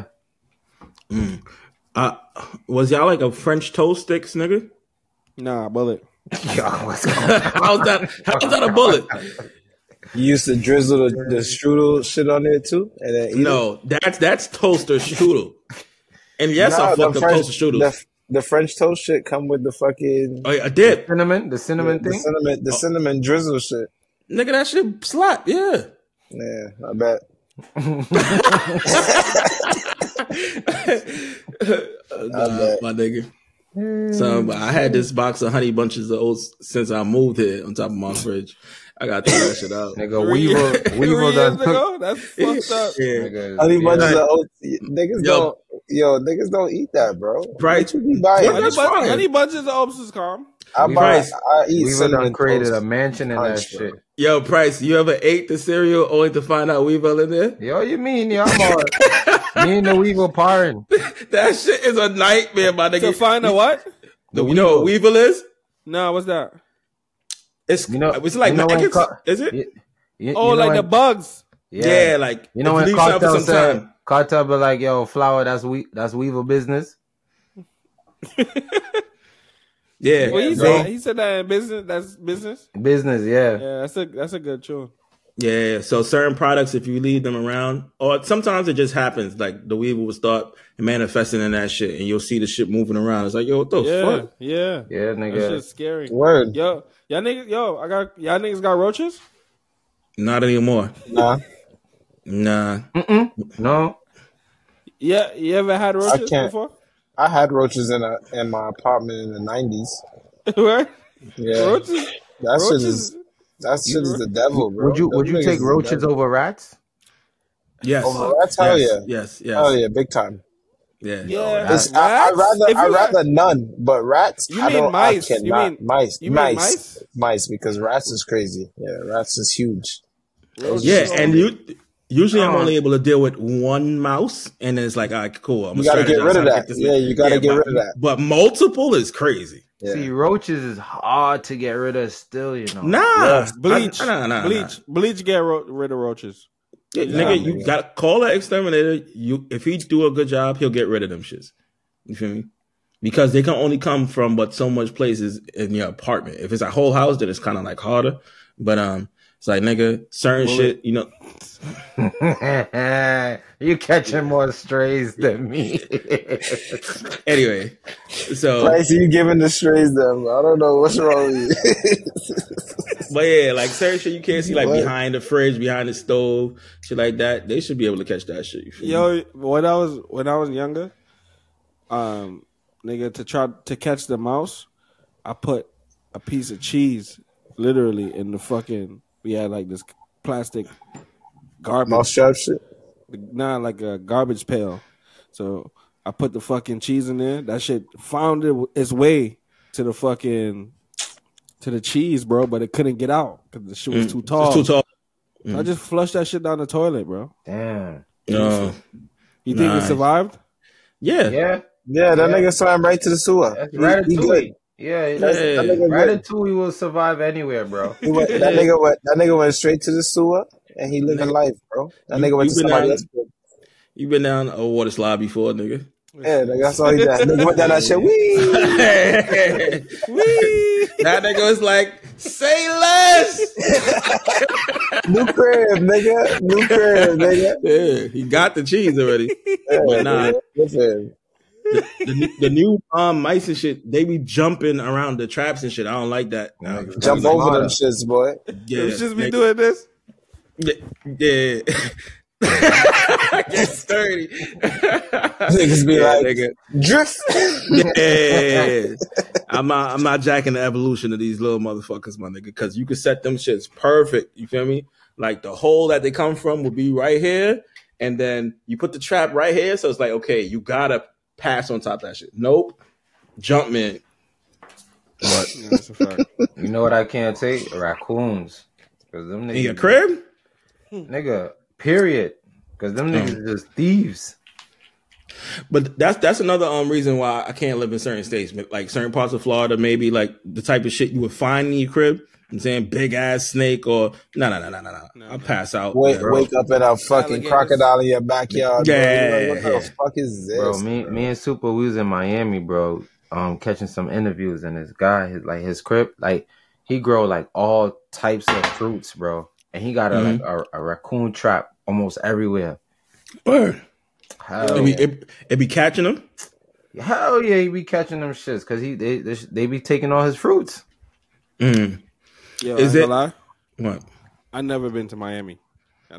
Uh, was y'all like a French toast sticks, nigga? Nah, bullet. Yo, what's going on? How's that? How's that a bullet? You used to drizzle the, the strudel shit on there too, and then eat it? No, that's that's toaster strudel. And yes, Nah, I the fucked up French- toaster strudels. The, the French toast shit come with the fucking Oh, yeah, I did, Cinnamon, the cinnamon the thing. cinnamon, the cinnamon drizzle shit. nigga. That shit slap. Yeah. Yeah, I bet. Nah, my nigga. So I had this box of honey bunches of oats since I moved here on top of my fridge. I gotta throw that shit out. Nigga, Three Weevil, years- three Weevil years done took. ago? That's fucked up. Yeah. Nigga, Honey yeah. bunches of oats. Niggas Yo. don't. Yo, niggas don't eat that, bro. Right. What you be buying? What Honey, That's bun- fine. honey bunches of oats is calm. I We buy. Price. I eat Weevil cinnamon done created toast. a mansion in that punch, bro. shit. Yo, Price, you ever ate the cereal only to find out Weevil in there? Yo, you mean? Yeah, I'm all. Me and the Weevil parring. That shit is a nightmare, my nigga. To find a what? The, you know what Weevil is? No, what's that? It's You know- it's like you know when it's- co- is it? You- you- Oh, you know like the when- bugs. Yeah. like You know if when leave something for Cartel some said, time. Cartel be like, yo, flour, that's we, that's Weevil business. Yeah, Well, he bro. said he said that in business. That's business. Business, yeah. Yeah, that's a that's a good tune. Yeah, so certain products, if you leave them around, or sometimes it just happens, like the Weevil will start manifesting in that shit, and you'll see the shit moving around. It's like, yo, what the Yeah, fuck? yeah, Yeah, That nigga. shit's scary. Word. Yo, y'all niggas, yo, I got y'all niggas got roaches. Not anymore. Nah, Nah. No. Yeah, you ever had roaches can't. before? I had roaches in a in my apartment in the nineties. Right? Yeah, Roaches. that shit roaches. is that shit is the devil, bro. Would you Them would you niggas is take the roaches devil. over rats? Yes. Over rats? Hell yes. yeah. Yes. Yes. Hell yeah, big time. Yeah. Yeah. It's, I, I Rats? rather If I you rather got- none, but rats. You I mean don't, mice. I You cannot. mean- mice. you mean mice. mice? Mice, because rats is crazy. Yeah, rats is huge. Roaches Yeah, is and only- you usually I'm Uh. only able to deal with one mouse, and then it's like, all right, cool. I'm You gonna gotta get strategize rid of how to that. get this- Yeah, you gotta get but, rid of that. But multiple is crazy. Yeah. See, roaches is hard to get rid of still, you know. Nah, Yeah. bleach, I- nah, nah, nah, bleach, bleach. Get ro- rid of roaches. Yeah, Yeah, nigga, you nigga. gotta call an exterminator. You, if he do a good job, he'll get rid of them shits. You feel me? Because they can only come from but so much places in your apartment. If it's a whole house, then it's kind of like harder. But um, it's like nigga, certain Well, shit, you know. You catching more strays than me. Anyway, so Price, you giving the strays them. I don't know what's wrong with you. but yeah, like certain shit you can't see like What? behind the fridge, behind the stove, shit like that. They should be able to catch that shit. You feel me? Yo, when I was when I was younger, um, nigga, to try to catch the mouse, I put a piece of cheese, literally in the fucking. We had like this plastic garbage. Mouse trap shit. Nah, like a garbage pail. So I put the fucking cheese in there. That shit found it, its way to the fucking to the cheese, bro. But it couldn't get out because the shit was Mm. too tall. It's too tall. So I just flushed that shit down the toilet, bro. Damn. No. You think Nice. it survived? Yeah. Yeah. Yeah, that Yeah. nigga swam right to the sewer. That's He, he good. Ratatouille. Yeah, Yeah. that's, That nigga good. Ratatouille will survive anywhere, bro. He went, that nigga went. That nigga went straight to the sewer, and he living life, bro. That You- nigga went you to been somebody down- else's crib. You been down a water slide before, nigga? Yeah, nigga, that's all he did. Nigga went down that shit. Wee. Wee! That nigga was like, say less. New crib, nigga. New crib, nigga. Yeah, he got the cheese already. Yeah, But nah, nigga. Listen. the, the new um mice and shit, they be jumping around the traps and shit. I don't like that. Nah, Jump That was over them smarter. shits, boy. yeah, Let's just be they- doing this. Yeah, yeah. Get sturdy. Niggas be Yeah, like, nigga. drift. Yeah, I'm not. I'm not jacking the evolution of these little motherfuckers, my nigga. Because you can set them shits perfect. You feel me? Like the hole that they come from will be right here, and then you put the trap right here. So it's like, okay, you gotta pass on top of that shit. Nope, jump man. But Yeah, that's a fact. You know what I can't take? Raccoons. Cause them niggas, in your crib, nigga. Period. Cause them niggas are just thieves. but that's that's another um reason why I can't live in certain states, like certain parts of Florida. Maybe like the type of shit you would find in your crib. I'm saying big ass snake or no no no no no no. I'll pass out. Wake, bro. wake up in a fucking Alligators. crocodile in your backyard. Yeah, bro. You're like, what yeah. the fuck is this? Bro, me, me and Super, we was in Miami, bro, um, catching some interviews, and this guy, his, like his crib, like he grow like all types of fruits, bro, and he got a Mhm. like a, a raccoon trap almost everywhere. Word. Hell It be, yeah, it, it be catching them. hell yeah, he be catching them shits because he they, they they be taking all his fruits. Mm. Yo, Is I ain't it- gonna lie. What? I never been to Miami. I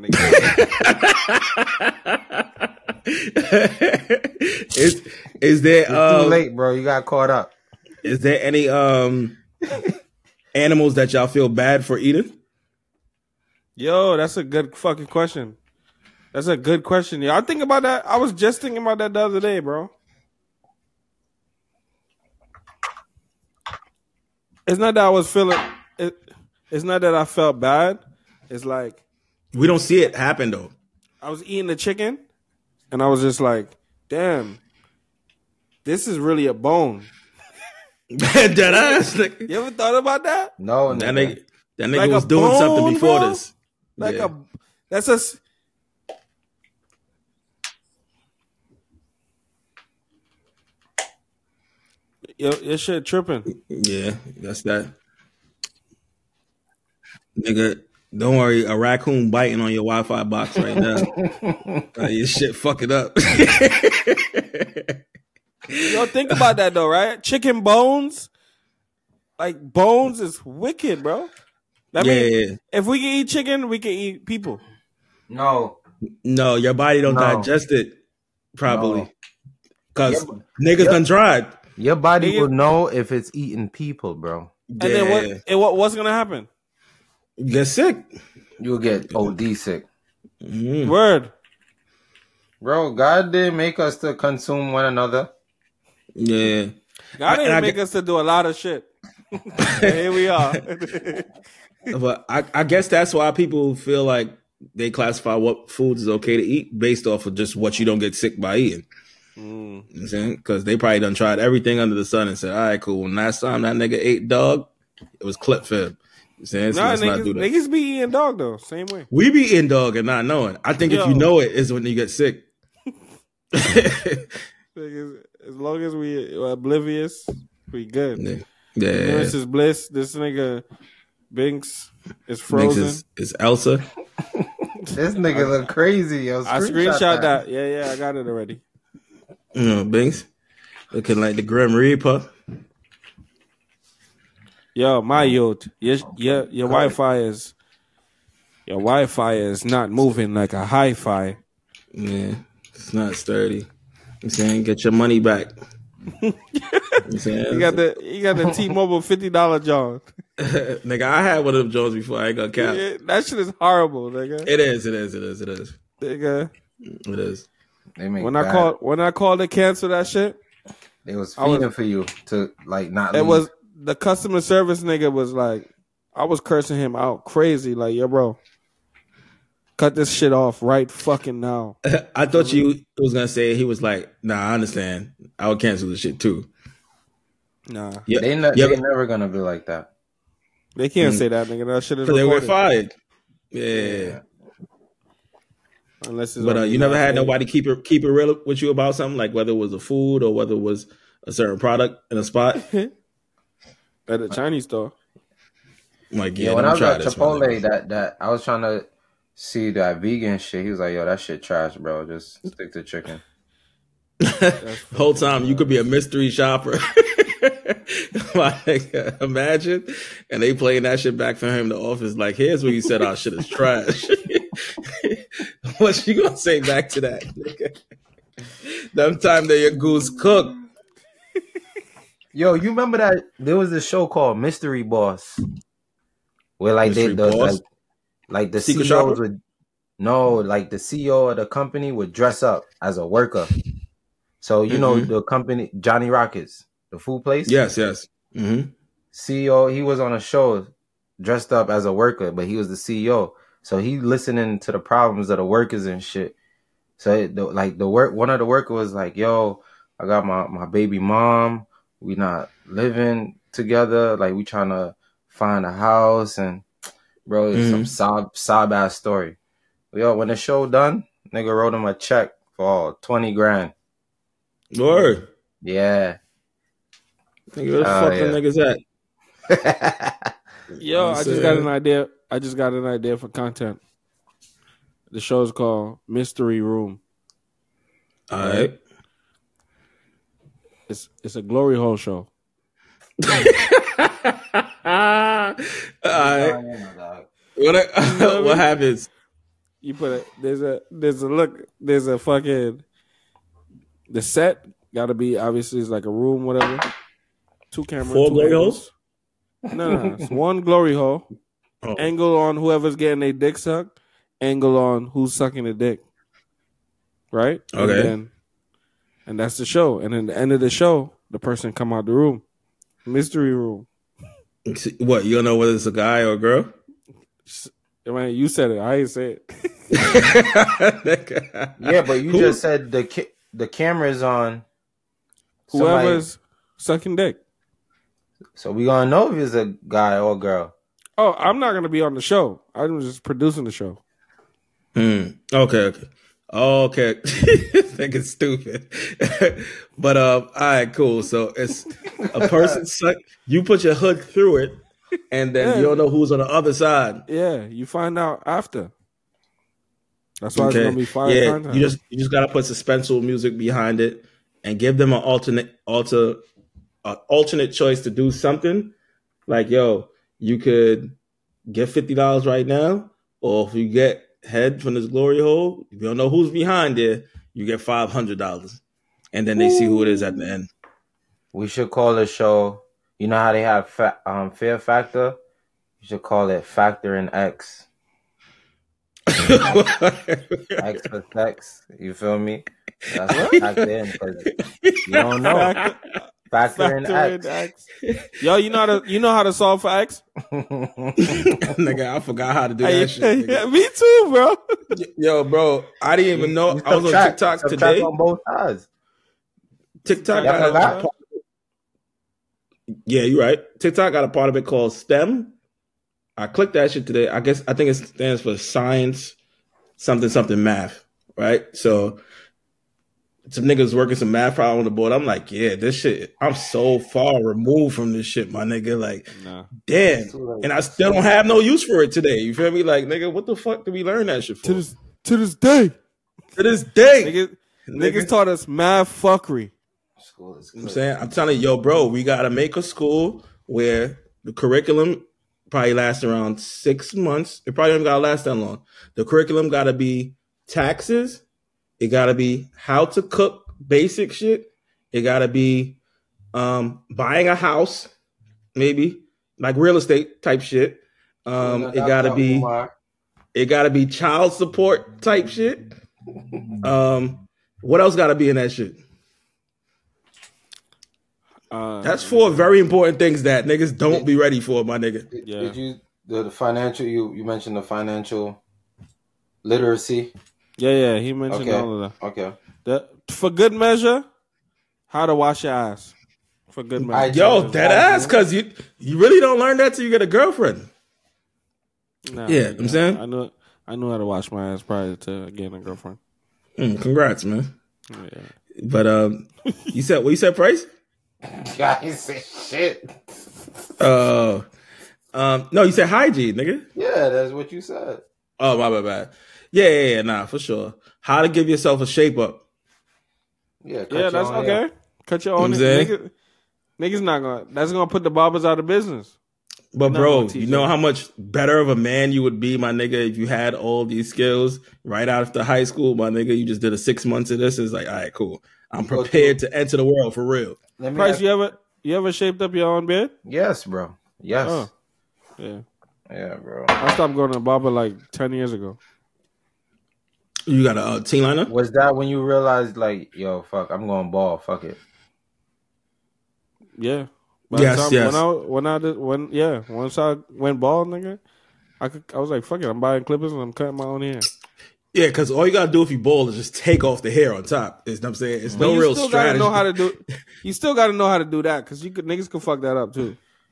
think is is there It's too um, late, bro. You got caught up. is there any um animals that y'all feel bad for eating? Yo, that's a good fucking question. That's a good question. Yeah, I think about that. I was just thinking about that the other day, bro. It's not that I was feeling. It, it's not that I felt bad. It's like We don't see it happen though. I was eating the chicken, and I was just like, "Damn, this is really a bone." Dead ass. Nigga. You ever thought about that? No, That nigga. nigga, that nigga Like a was doing bone, something before bro? this. Like Yeah. a that's a. s- Yo, your shit tripping. Yeah, that's that. Nigga, don't worry, a raccoon biting on your Wi-Fi box right now. Uh, your shit fucking up. Yo, think about that though, right? Chicken bones, like bones, is wicked, bro. That yeah, mean, yeah. if we can eat chicken, we can eat people. No, No, your body don't No. digest it properly. No. Cause Yeah, niggas yeah. done tried. your body Nigga- will know if it's eating people, bro. And then what? And what? What's gonna happen? Get sick. You'll get O D sick. Mm. Word. Bro, God didn't make us to consume one another. Yeah. God I- didn't and I make get- us to do a lot of shit. Here we are. But I, I guess that's why people feel like they classify what foods is okay to eat based off of just what you don't get sick by eating. Mm. You know what I'm saying? Because they probably done tried everything under the sun and said, all right, cool. When last time that nigga ate dog, it was clip fib. You know what I'm saying? So Nah, let's not niggas, do that. niggas be eating dog though. Same way. We be eating dog and not knowing. I think if Yo. you know it is when you get sick. Niggas, as long as we are oblivious, we good. yeah. This is bliss. This nigga Binks is Binks frozen. is, is Elsa. This nigga look crazy, yo. I screenshot that. Yeah, yeah, I got it already. You know, Binks. Looking like the Grim Reaper. Yo, my youth, your your your Wi-Fi is your Wi-Fi is not moving like a hi-fi. Yeah. It's not sturdy. I'm saying get your money back. You saying? You got the you got the T-Mobile fifty dollar John. Nigga, I had one of them Jones before. I ain't gonna count. Yeah, that shit is horrible, nigga. It is. It is. It is. It is. Nigga. It is. They make When bad. I called when I called to cancel that shit, They was I was- feeding for you to like not. it leave. was the customer service nigga was like, I was cursing him out crazy, like, yo, bro, cut this shit off right fucking now. I thought you was gonna say he was like, nah, I understand. I would cancel this shit too. Nah, Yeah, They ne- yeah, they never gonna be like that. they can't Mm. say that, nigga. That shit is because they were recorded. fired. Yeah, Unless it's but uh, on you never had United. nobody keep it keep it real with you about something, like whether it was a food or whether it was a certain product in a spot. at the Chinese store. Like, Yeah, yeah, when I don't was try at this, my Chipotle, nigga. that that I was trying to see that vegan shit. He was like, "Yo, that shit trash, bro. Just stick to chicken." Whole time you could be a mystery shopper. My nigga, imagine, and they playing that shit back for him in the office. Like, here's where you said our shit is trash. What you gonna say back to that? Nigga? Them time that your goose cooked. Yo, you remember that there was a show called Mystery Boss, where like Mystery they the Boss? like, like the Secret C E Os Shopper? would no, like the C E O of the company would dress up as a worker. So you know Mhm. the company Johnny Rockets, the food place. Yes, yes. Mm-hmm. C E O, he was on a show dressed up as a worker, but he was the C E O. So he listening to the problems of the workers and shit. So it, the, like the work, one of the workers was like, "Yo, I got my, my baby mom. We not living together. Like we trying to find a house." And bro, it's some Mhm. sob sob ass story. Yo, when the show done, nigga wrote him a check for twenty grand. Word. Yeah. Nigga, where the Oh, fuck yeah. them niggas at? Yo, I'm I just got saying. an idea. I just got an idea for content. The show is called Mystery Room. All right. It's it's a glory hole show. All right. What, know what I what mean? happens? You put a there's a there's a look there's a fucking the set gotta be obviously it's like a room whatever. Two cameras. Four two glory angles. No, no, no. It's one glory hole. Oh. Angle on whoever's getting their dick sucked. Angle on who's sucking the dick. Right? And Okay. then- and that's the show. And at the end of the show, the person come out the room. Mystery room. What, you don't know whether it's a guy or a girl? Man, you said it. I ain't say it. Yeah, but you Who- just said the ca- the camera is on. Somebody- Whoever's sucking dick. So we gonna know if it's a guy or girl. Oh, I'm not gonna be on the show. I'm just producing the show. Hmm. Okay, okay. Okay. Think it's stupid. But um, all right, cool. So it's a person suck you put your hook through it and then Yeah. you don't know who's on the other side. Yeah, you find out after. That's why Okay. it's gonna be fire Yeah, content. you just you just gotta put suspenseful music behind it and give them an alternate alter an alternate choice to do something. Like, yo, you could get fifty dollars right now, or if you get head from this glory hole, if you don't know who's behind there, you get five hundred dollars. And then they see who it is at the end. We should call the show. You know how they have fa- um, Fear Factor. You should call it Factor in X. X for sex. You feel me? That's what factor in because you don't know. Factor- Factor in factor X. in X. Yo, you know how to you know how to solve for X? Nigga, I forgot how to do Hey, that shit. yeah, nigga. me too, bro. Yo, bro, I didn't even know. You I was on subtract- TikTok subtract today. on both sides. TikTok Yeah, got a, forgot. yeah, you're right. TikTok got a part of it called STEM. I clicked that shit today. I guess I think it stands for science, something, something math, right? So some niggas working some math problem on the board. I'm like, yeah, this shit, I'm so far removed from this shit, my nigga. Like, Nah. damn. And I still don't have no use for it today. You feel me? Like, nigga, what the fuck did we learn that shit for? To this to this day. To this day. Niggas, Nigga. niggas taught us mad fuckery. School is You know what I'm saying? I'm telling you, yo, bro, we got to make a school where the curriculum probably lasts around six months. It probably don't got to last that long. The curriculum got to be taxes. It got to be how to cook basic shit. It got to be um, buying a house, maybe like real estate type shit. Um, No, it that- gotta that be, Umar. it gotta be child support type shit. Um, what else gotta be in that shit? Uh, That's four very important things that niggas don't be ready for, my nigga. Did, Yeah. did you the, the financial? You you mentioned the financial literacy. yeah, yeah. He mentioned Okay. all of that. Okay. that. For good measure, how to wash your ass. For good measure. I- Yo, that ass, cause you you really don't learn that till you get a girlfriend. Nah, Yeah, I'm saying? I knew I knew how to wash my ass prior to getting a girlfriend. Mm, congrats, man. Yeah. But um, you said what you said, Price? Guys say shit. Uh, um, no, you said hygiene, nigga. Yeah, that's what you said. Oh, my bad, bad. Yeah, yeah, yeah, nah, for sure. How to give yourself a shape up. Yeah, cut Yeah, your that's own okay. hair. Cut your own. You know what I'm saying? Niggas, niggas not gonna. That's gonna put the barbers out of business. But No, bro, T J. you know how much better of a man you would be, my nigga, if you had all these skills right after high school, my nigga. You just did a six months of this. It's like, all right, cool. I'm Go prepared to enter the world for real. Let me Price, ask- you ever you ever shaped up your own beard? Yes, bro. Yes. Oh, yeah. Yeah, bro. I stopped going to the barber like ten years ago. You got a uh, T liner? Was that when you realized, like, yo, fuck, I'm going bald. Fuck it. Yeah. By the Yes, time- yes. When I when I did when yeah once I went bald, nigga, I could I was like fuck it, I'm buying clippers and I'm cutting my own hair. Yeah, because all you gotta do if you bald is just take off the hair on top. Is what I'm saying? It's But no you real still strategy. gotta know how to do. You still gotta know how to do that because you could niggas could fuck that up too.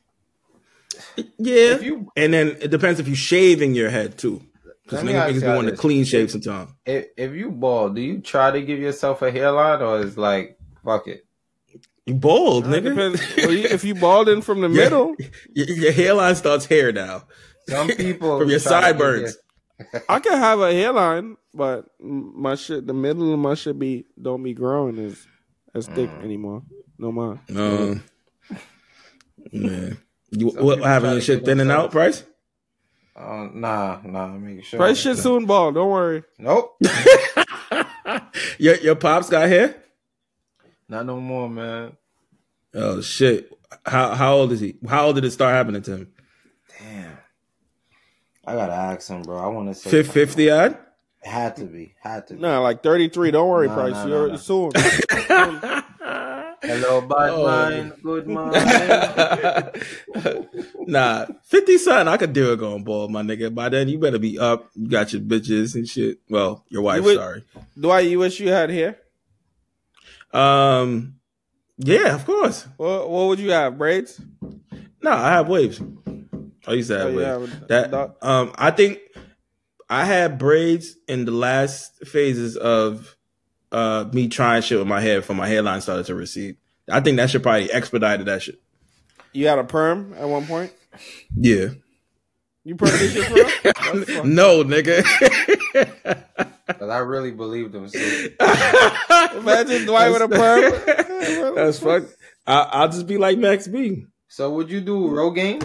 Yeah, If you- and then it depends if you shaving your head too. Because Let me niggas, ask niggas be y'all wanting to this. clean shave sometimes. If, if you bald, do you try to give yourself a hairline or is like, fuck it? You bald, It nigga. depends. Well, you- if you balding from the Yeah. middle, Your, your hairline starts hair now. Some people From your try to give sideburns. I can have a hairline, but my shit, the middle of my shit be don't be growing as as thick Mm. anymore. No more. Um, man, you, Some what people having try your to shit give thinning out, themselves- Price? Uh, nah, nah, make sure. Price shit soon bald. Don't worry. Nope. Your your pops got hair? Not no more, man. Oh shit! How how old is he? How old did it start happening to him? Damn. I gotta ask him, bro. I want to say Fif- Fifty odd? Had to be. Had to be. Nah, like thirty-three. Don't worry, Nah, Price. nah, You're nah, nah. soon. Hello, bad Oh. mind, good mind. Nah, fifty son, I could do it going bald, my nigga. By then, you better be up. You got your bitches and shit. Well, your wife, would- sorry. Dwight, you wish you had hair? Um, yeah, of course. What, what would you have? Braids? No, I have waves. I used to have Oh, you waves. have- that that- um, I think I had braids in the last phases of uh me trying shit with my hair before my hairline started to recede. I think that should probably expedited that shit. You had a perm at one point? Yeah. You perm this shit for real? That's fucked. No, nigga. Cause I really believed him. So. Imagine Dwight with a perm. That's fuck. I, I'll just be like Max B. so would you do Rogaine?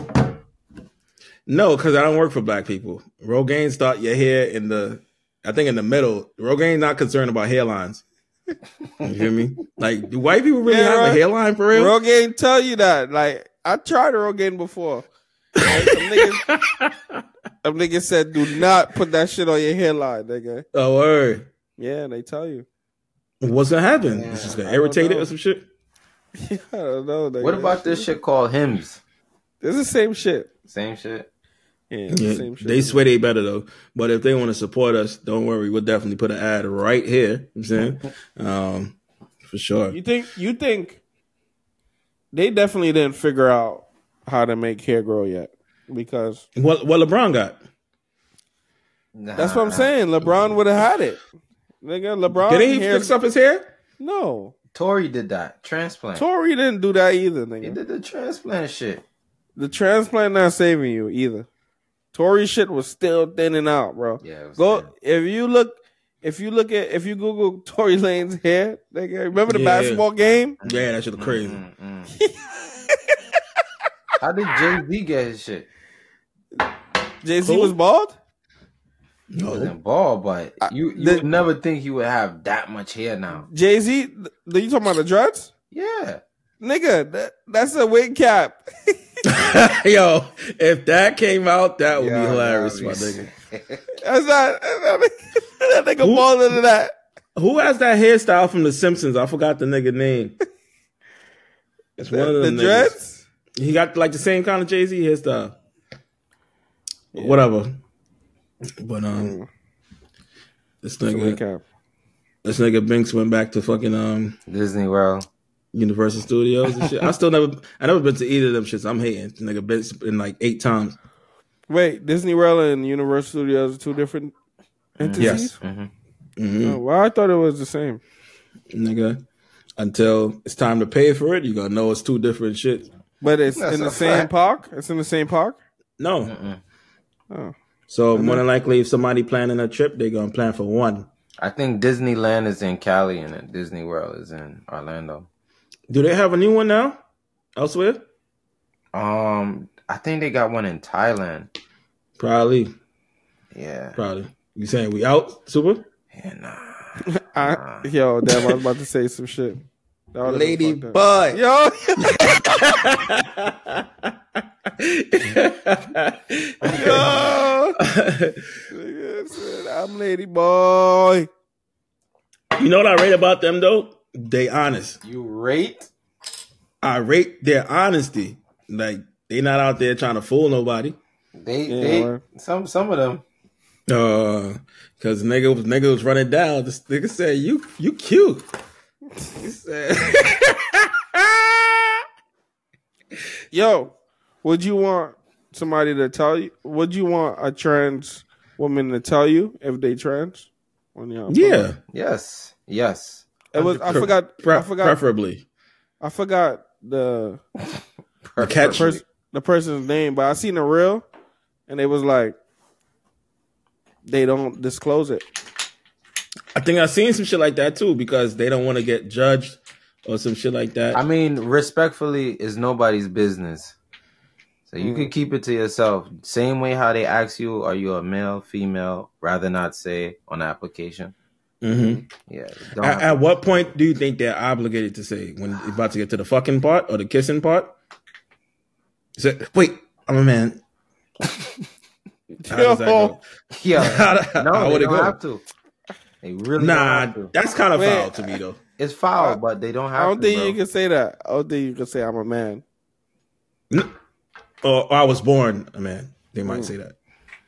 No, because I don't work for black people. Rogaine start your hair in the, I think in the middle. Rogaine not concerned about hairlines. You hear me? Like, do white people really Yeah, have right. a hairline for real? Rogaine tell you that. Like, I tried Rogaine before. Like, some, niggas, some niggas said, do not put that shit on your hairline, nigga. Oh, word. Yeah, they tell you. What's gonna happen? Yeah, It's just gonna I don't irritate it know. or some shit. I don't know, nigga. What about this shit called hymns? It's the same shit. Same shit. Yeah, it's Yeah, the same shit. they swear they better though. But if they want to support us, don't worry. We'll definitely put an ad right here. You know what I'm saying, um, for sure. You think, you think they definitely didn't figure out how to make hair grow yet. Because What what LeBron got? Nah, that's what I'm saying. LeBron would have had it. Nigga, LeBron Didn't he hair- fix up his hair? No. Tory did that transplant. Tory didn't do that either, He nigga. did the transplant shit. The transplant not saving you either. Tory shit was still thinning out, bro. Yeah, it was Go thin. if you look if you look at if you Google Tory Lane's hair, nigga, remember the Yeah. basketball game? Yeah, that shit look crazy. Mm, mm. How did Jay Z get his shit? Jay Z Who? was bald? He wasn't bald, but you you the- would never think he would have that much hair now. Jay Z, you talking about the dreads? Yeah, nigga, that, that's a wig cap. Yo, if that came out, that would Yeah, be hilarious, that my would be- nigga. That's not, that's not that nigga Who? ball into that. Who has that hairstyle from The Simpsons? I forgot the nigga name. It's one of The them niggas. dreads? He got like the same kind of Jay-Z hairstyle. Whatever. But um, this It's a wig nigga, cap. this nigga Binks went back to fucking um Disney World. Universal Studios and shit. I still never, I never been to either of them shits. I'm hating. The nigga Binks been like eight times. Wait, Disney World and Universal Studios are two different entities? Yes. Mm-hmm. Mm-hmm. Oh, well, I thought it was the same. Nigga, until it's time to pay for it, you gonna know it's two different shits. But it's That's in the a same fact. park? It's in the same park? No. Mm-mm. Oh. So more than likely, if somebody planning a trip, they gonna plan for one. I think Disneyland is in Cali and Disney World is in Orlando. Do they have a new one now? Elsewhere? Um, I think they got one in Thailand. Probably. Yeah. Probably. You saying we out, Super? Yeah, nah. I, yo, damn, I was about to say some shit. That would've been Lady fucked up. Bud. Yo, yo. Nigga said, I'm Lady Boy. You know what I rate about them though? They honest. You rate? I rate their honesty. Like they not out there trying to fool nobody. They Yeah, they word. some some of them. Uh, cause nigga was nigga was running down. This nigga said, "You you cute." He said, Yo, would you want somebody to tell you? Would you want a trans woman to tell you if they trans? When you're out "Yeah, front? Yes. Yes. It was. I Pre- forgot. pre- I forgot. preferably I forgot the the catch." pers- the person's name, but I seen a reel, and it was like they don't disclose it. I think I've seen some shit like that too because they don't want to get judged or some shit like that. I mean, respectfully, is nobody's business. So you Mm. could keep it to yourself. Same way how they ask you, are you a male, female? Rather not say on the application. hmm Yeah. Don't At, have at to- what point do you think they're obligated to say when you're about to get to the fucking part or the kissing part? Say, wait, I'm a man. How does that go? yeah. How, do- No, how they would it don't go? have to. They really don't Nah, have to. that's kind of Wait, foul to me though. It's foul, but they don't have I don't to. think bro. you can say that. I don't think you can say I'm a man. Or, or I was born a man. They might Mm. say that.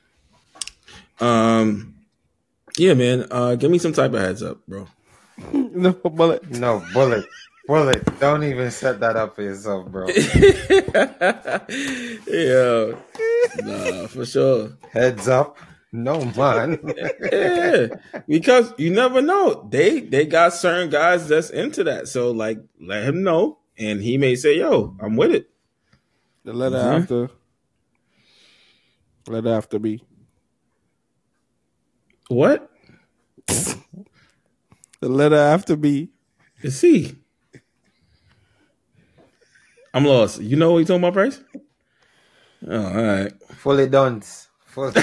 Um, yeah, man. Uh, give me some type of heads up, bro. No bullet. No, bullet. Bullet. Don't even set that up for yourself, bro. Yeah, nah, for sure. Heads up. No, man. Yeah, because you never know. They they got certain guys that's into that. So like, let him know, and he may say, "Yo, I'm with it." The letter Mhm. after. Letter after B. What? The letter after B. It's C. I'm lost. You know what you talking about, Price? Oh, all right. Fully done. Fully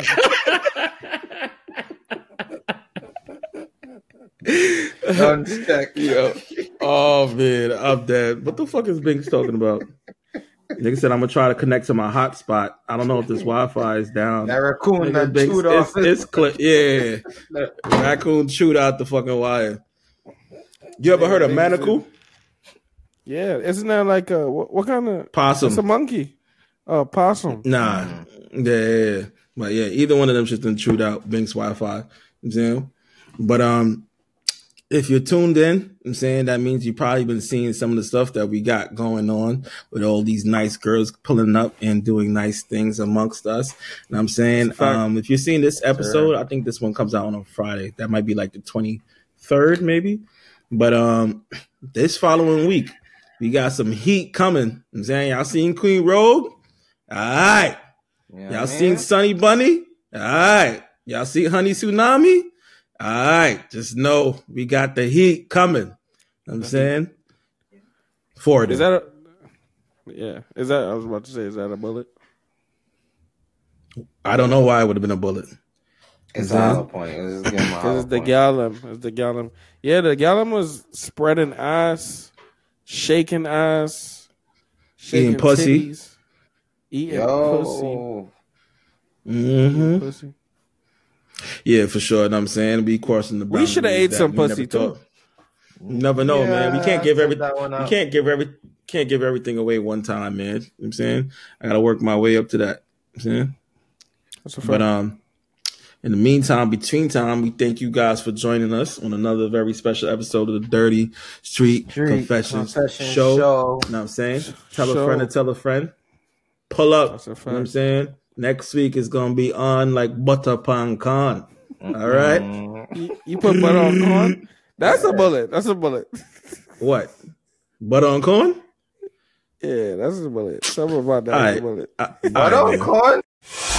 done. Check. Yo. Oh man, I'm dead. What the fuck is Binks talking about? Nigga said I'm gonna try to connect to my hotspot. I don't know if this Wi-Fi is down. That raccoon Nigga, that Binks, chewed it's, off. it's clear. Yeah, raccoon chewed out the fucking wire. You ever heard of manacle? Yeah, isn't that like a what, what kind of Possum. It's a monkey. Oh, possum. Nah. Yeah, yeah, yeah. But yeah, either one of them just done chewed out Binks Wi-Fi. You know? But um, if you're tuned in, I'm saying that means you've probably been seeing some of the stuff that we got going on with all these nice girls pulling up and doing nice things amongst us. And I'm saying, That's a fact. um, if you're seeing this episode, I think this one comes out on a Friday. That might be like the twenty-third, maybe. But um, this following week, we got some heat coming. I'm saying, y'all seen Queen Rogue? All right. Yeah, Y'all man. seen Sunny Bunny? All right. Y'all see Honey Tsunami? All right. Just know we got the heat coming. You know what I'm saying? For Is that a yeah? Is that I was about to say? Is that a bullet? I don't know why it would have been a bullet. It's a hollow point. It's just give him a Because hollow it's the point. gallum. It's the gallum. Yeah, the gallum was spreading ass shaking ass, shaking Eating pussy. titties, eating Yo. pussy, Mm-hmm. eating pussy. Yeah, for sure. You know what I'm saying? Be crossing the We boundaries shoulda ate that some we never pussy, too. thought. You never know, Yeah, man. We can't give I every set that one you up. can't give every can't give everything away one time, man. You know what I'm saying? I gotta work my way up to that. You know what I'm saying? That's a fact. But um in the meantime, between time, we thank you guys for joining us on another very special episode of the Dirty Street, Street Confessions Confession Show. Show. You know what I'm saying? Tell a Show. friend to tell a friend. Pull up. That's a You know what I'm fact. saying? Next week is gonna be on like butter pan con. All right. Mm. You, you put butter on corn? That's a bullet. That's a bullet. What? Butter on corn? Yeah, that's a bullet. Something about that All is right. a bullet. I, But all right, on man. corn.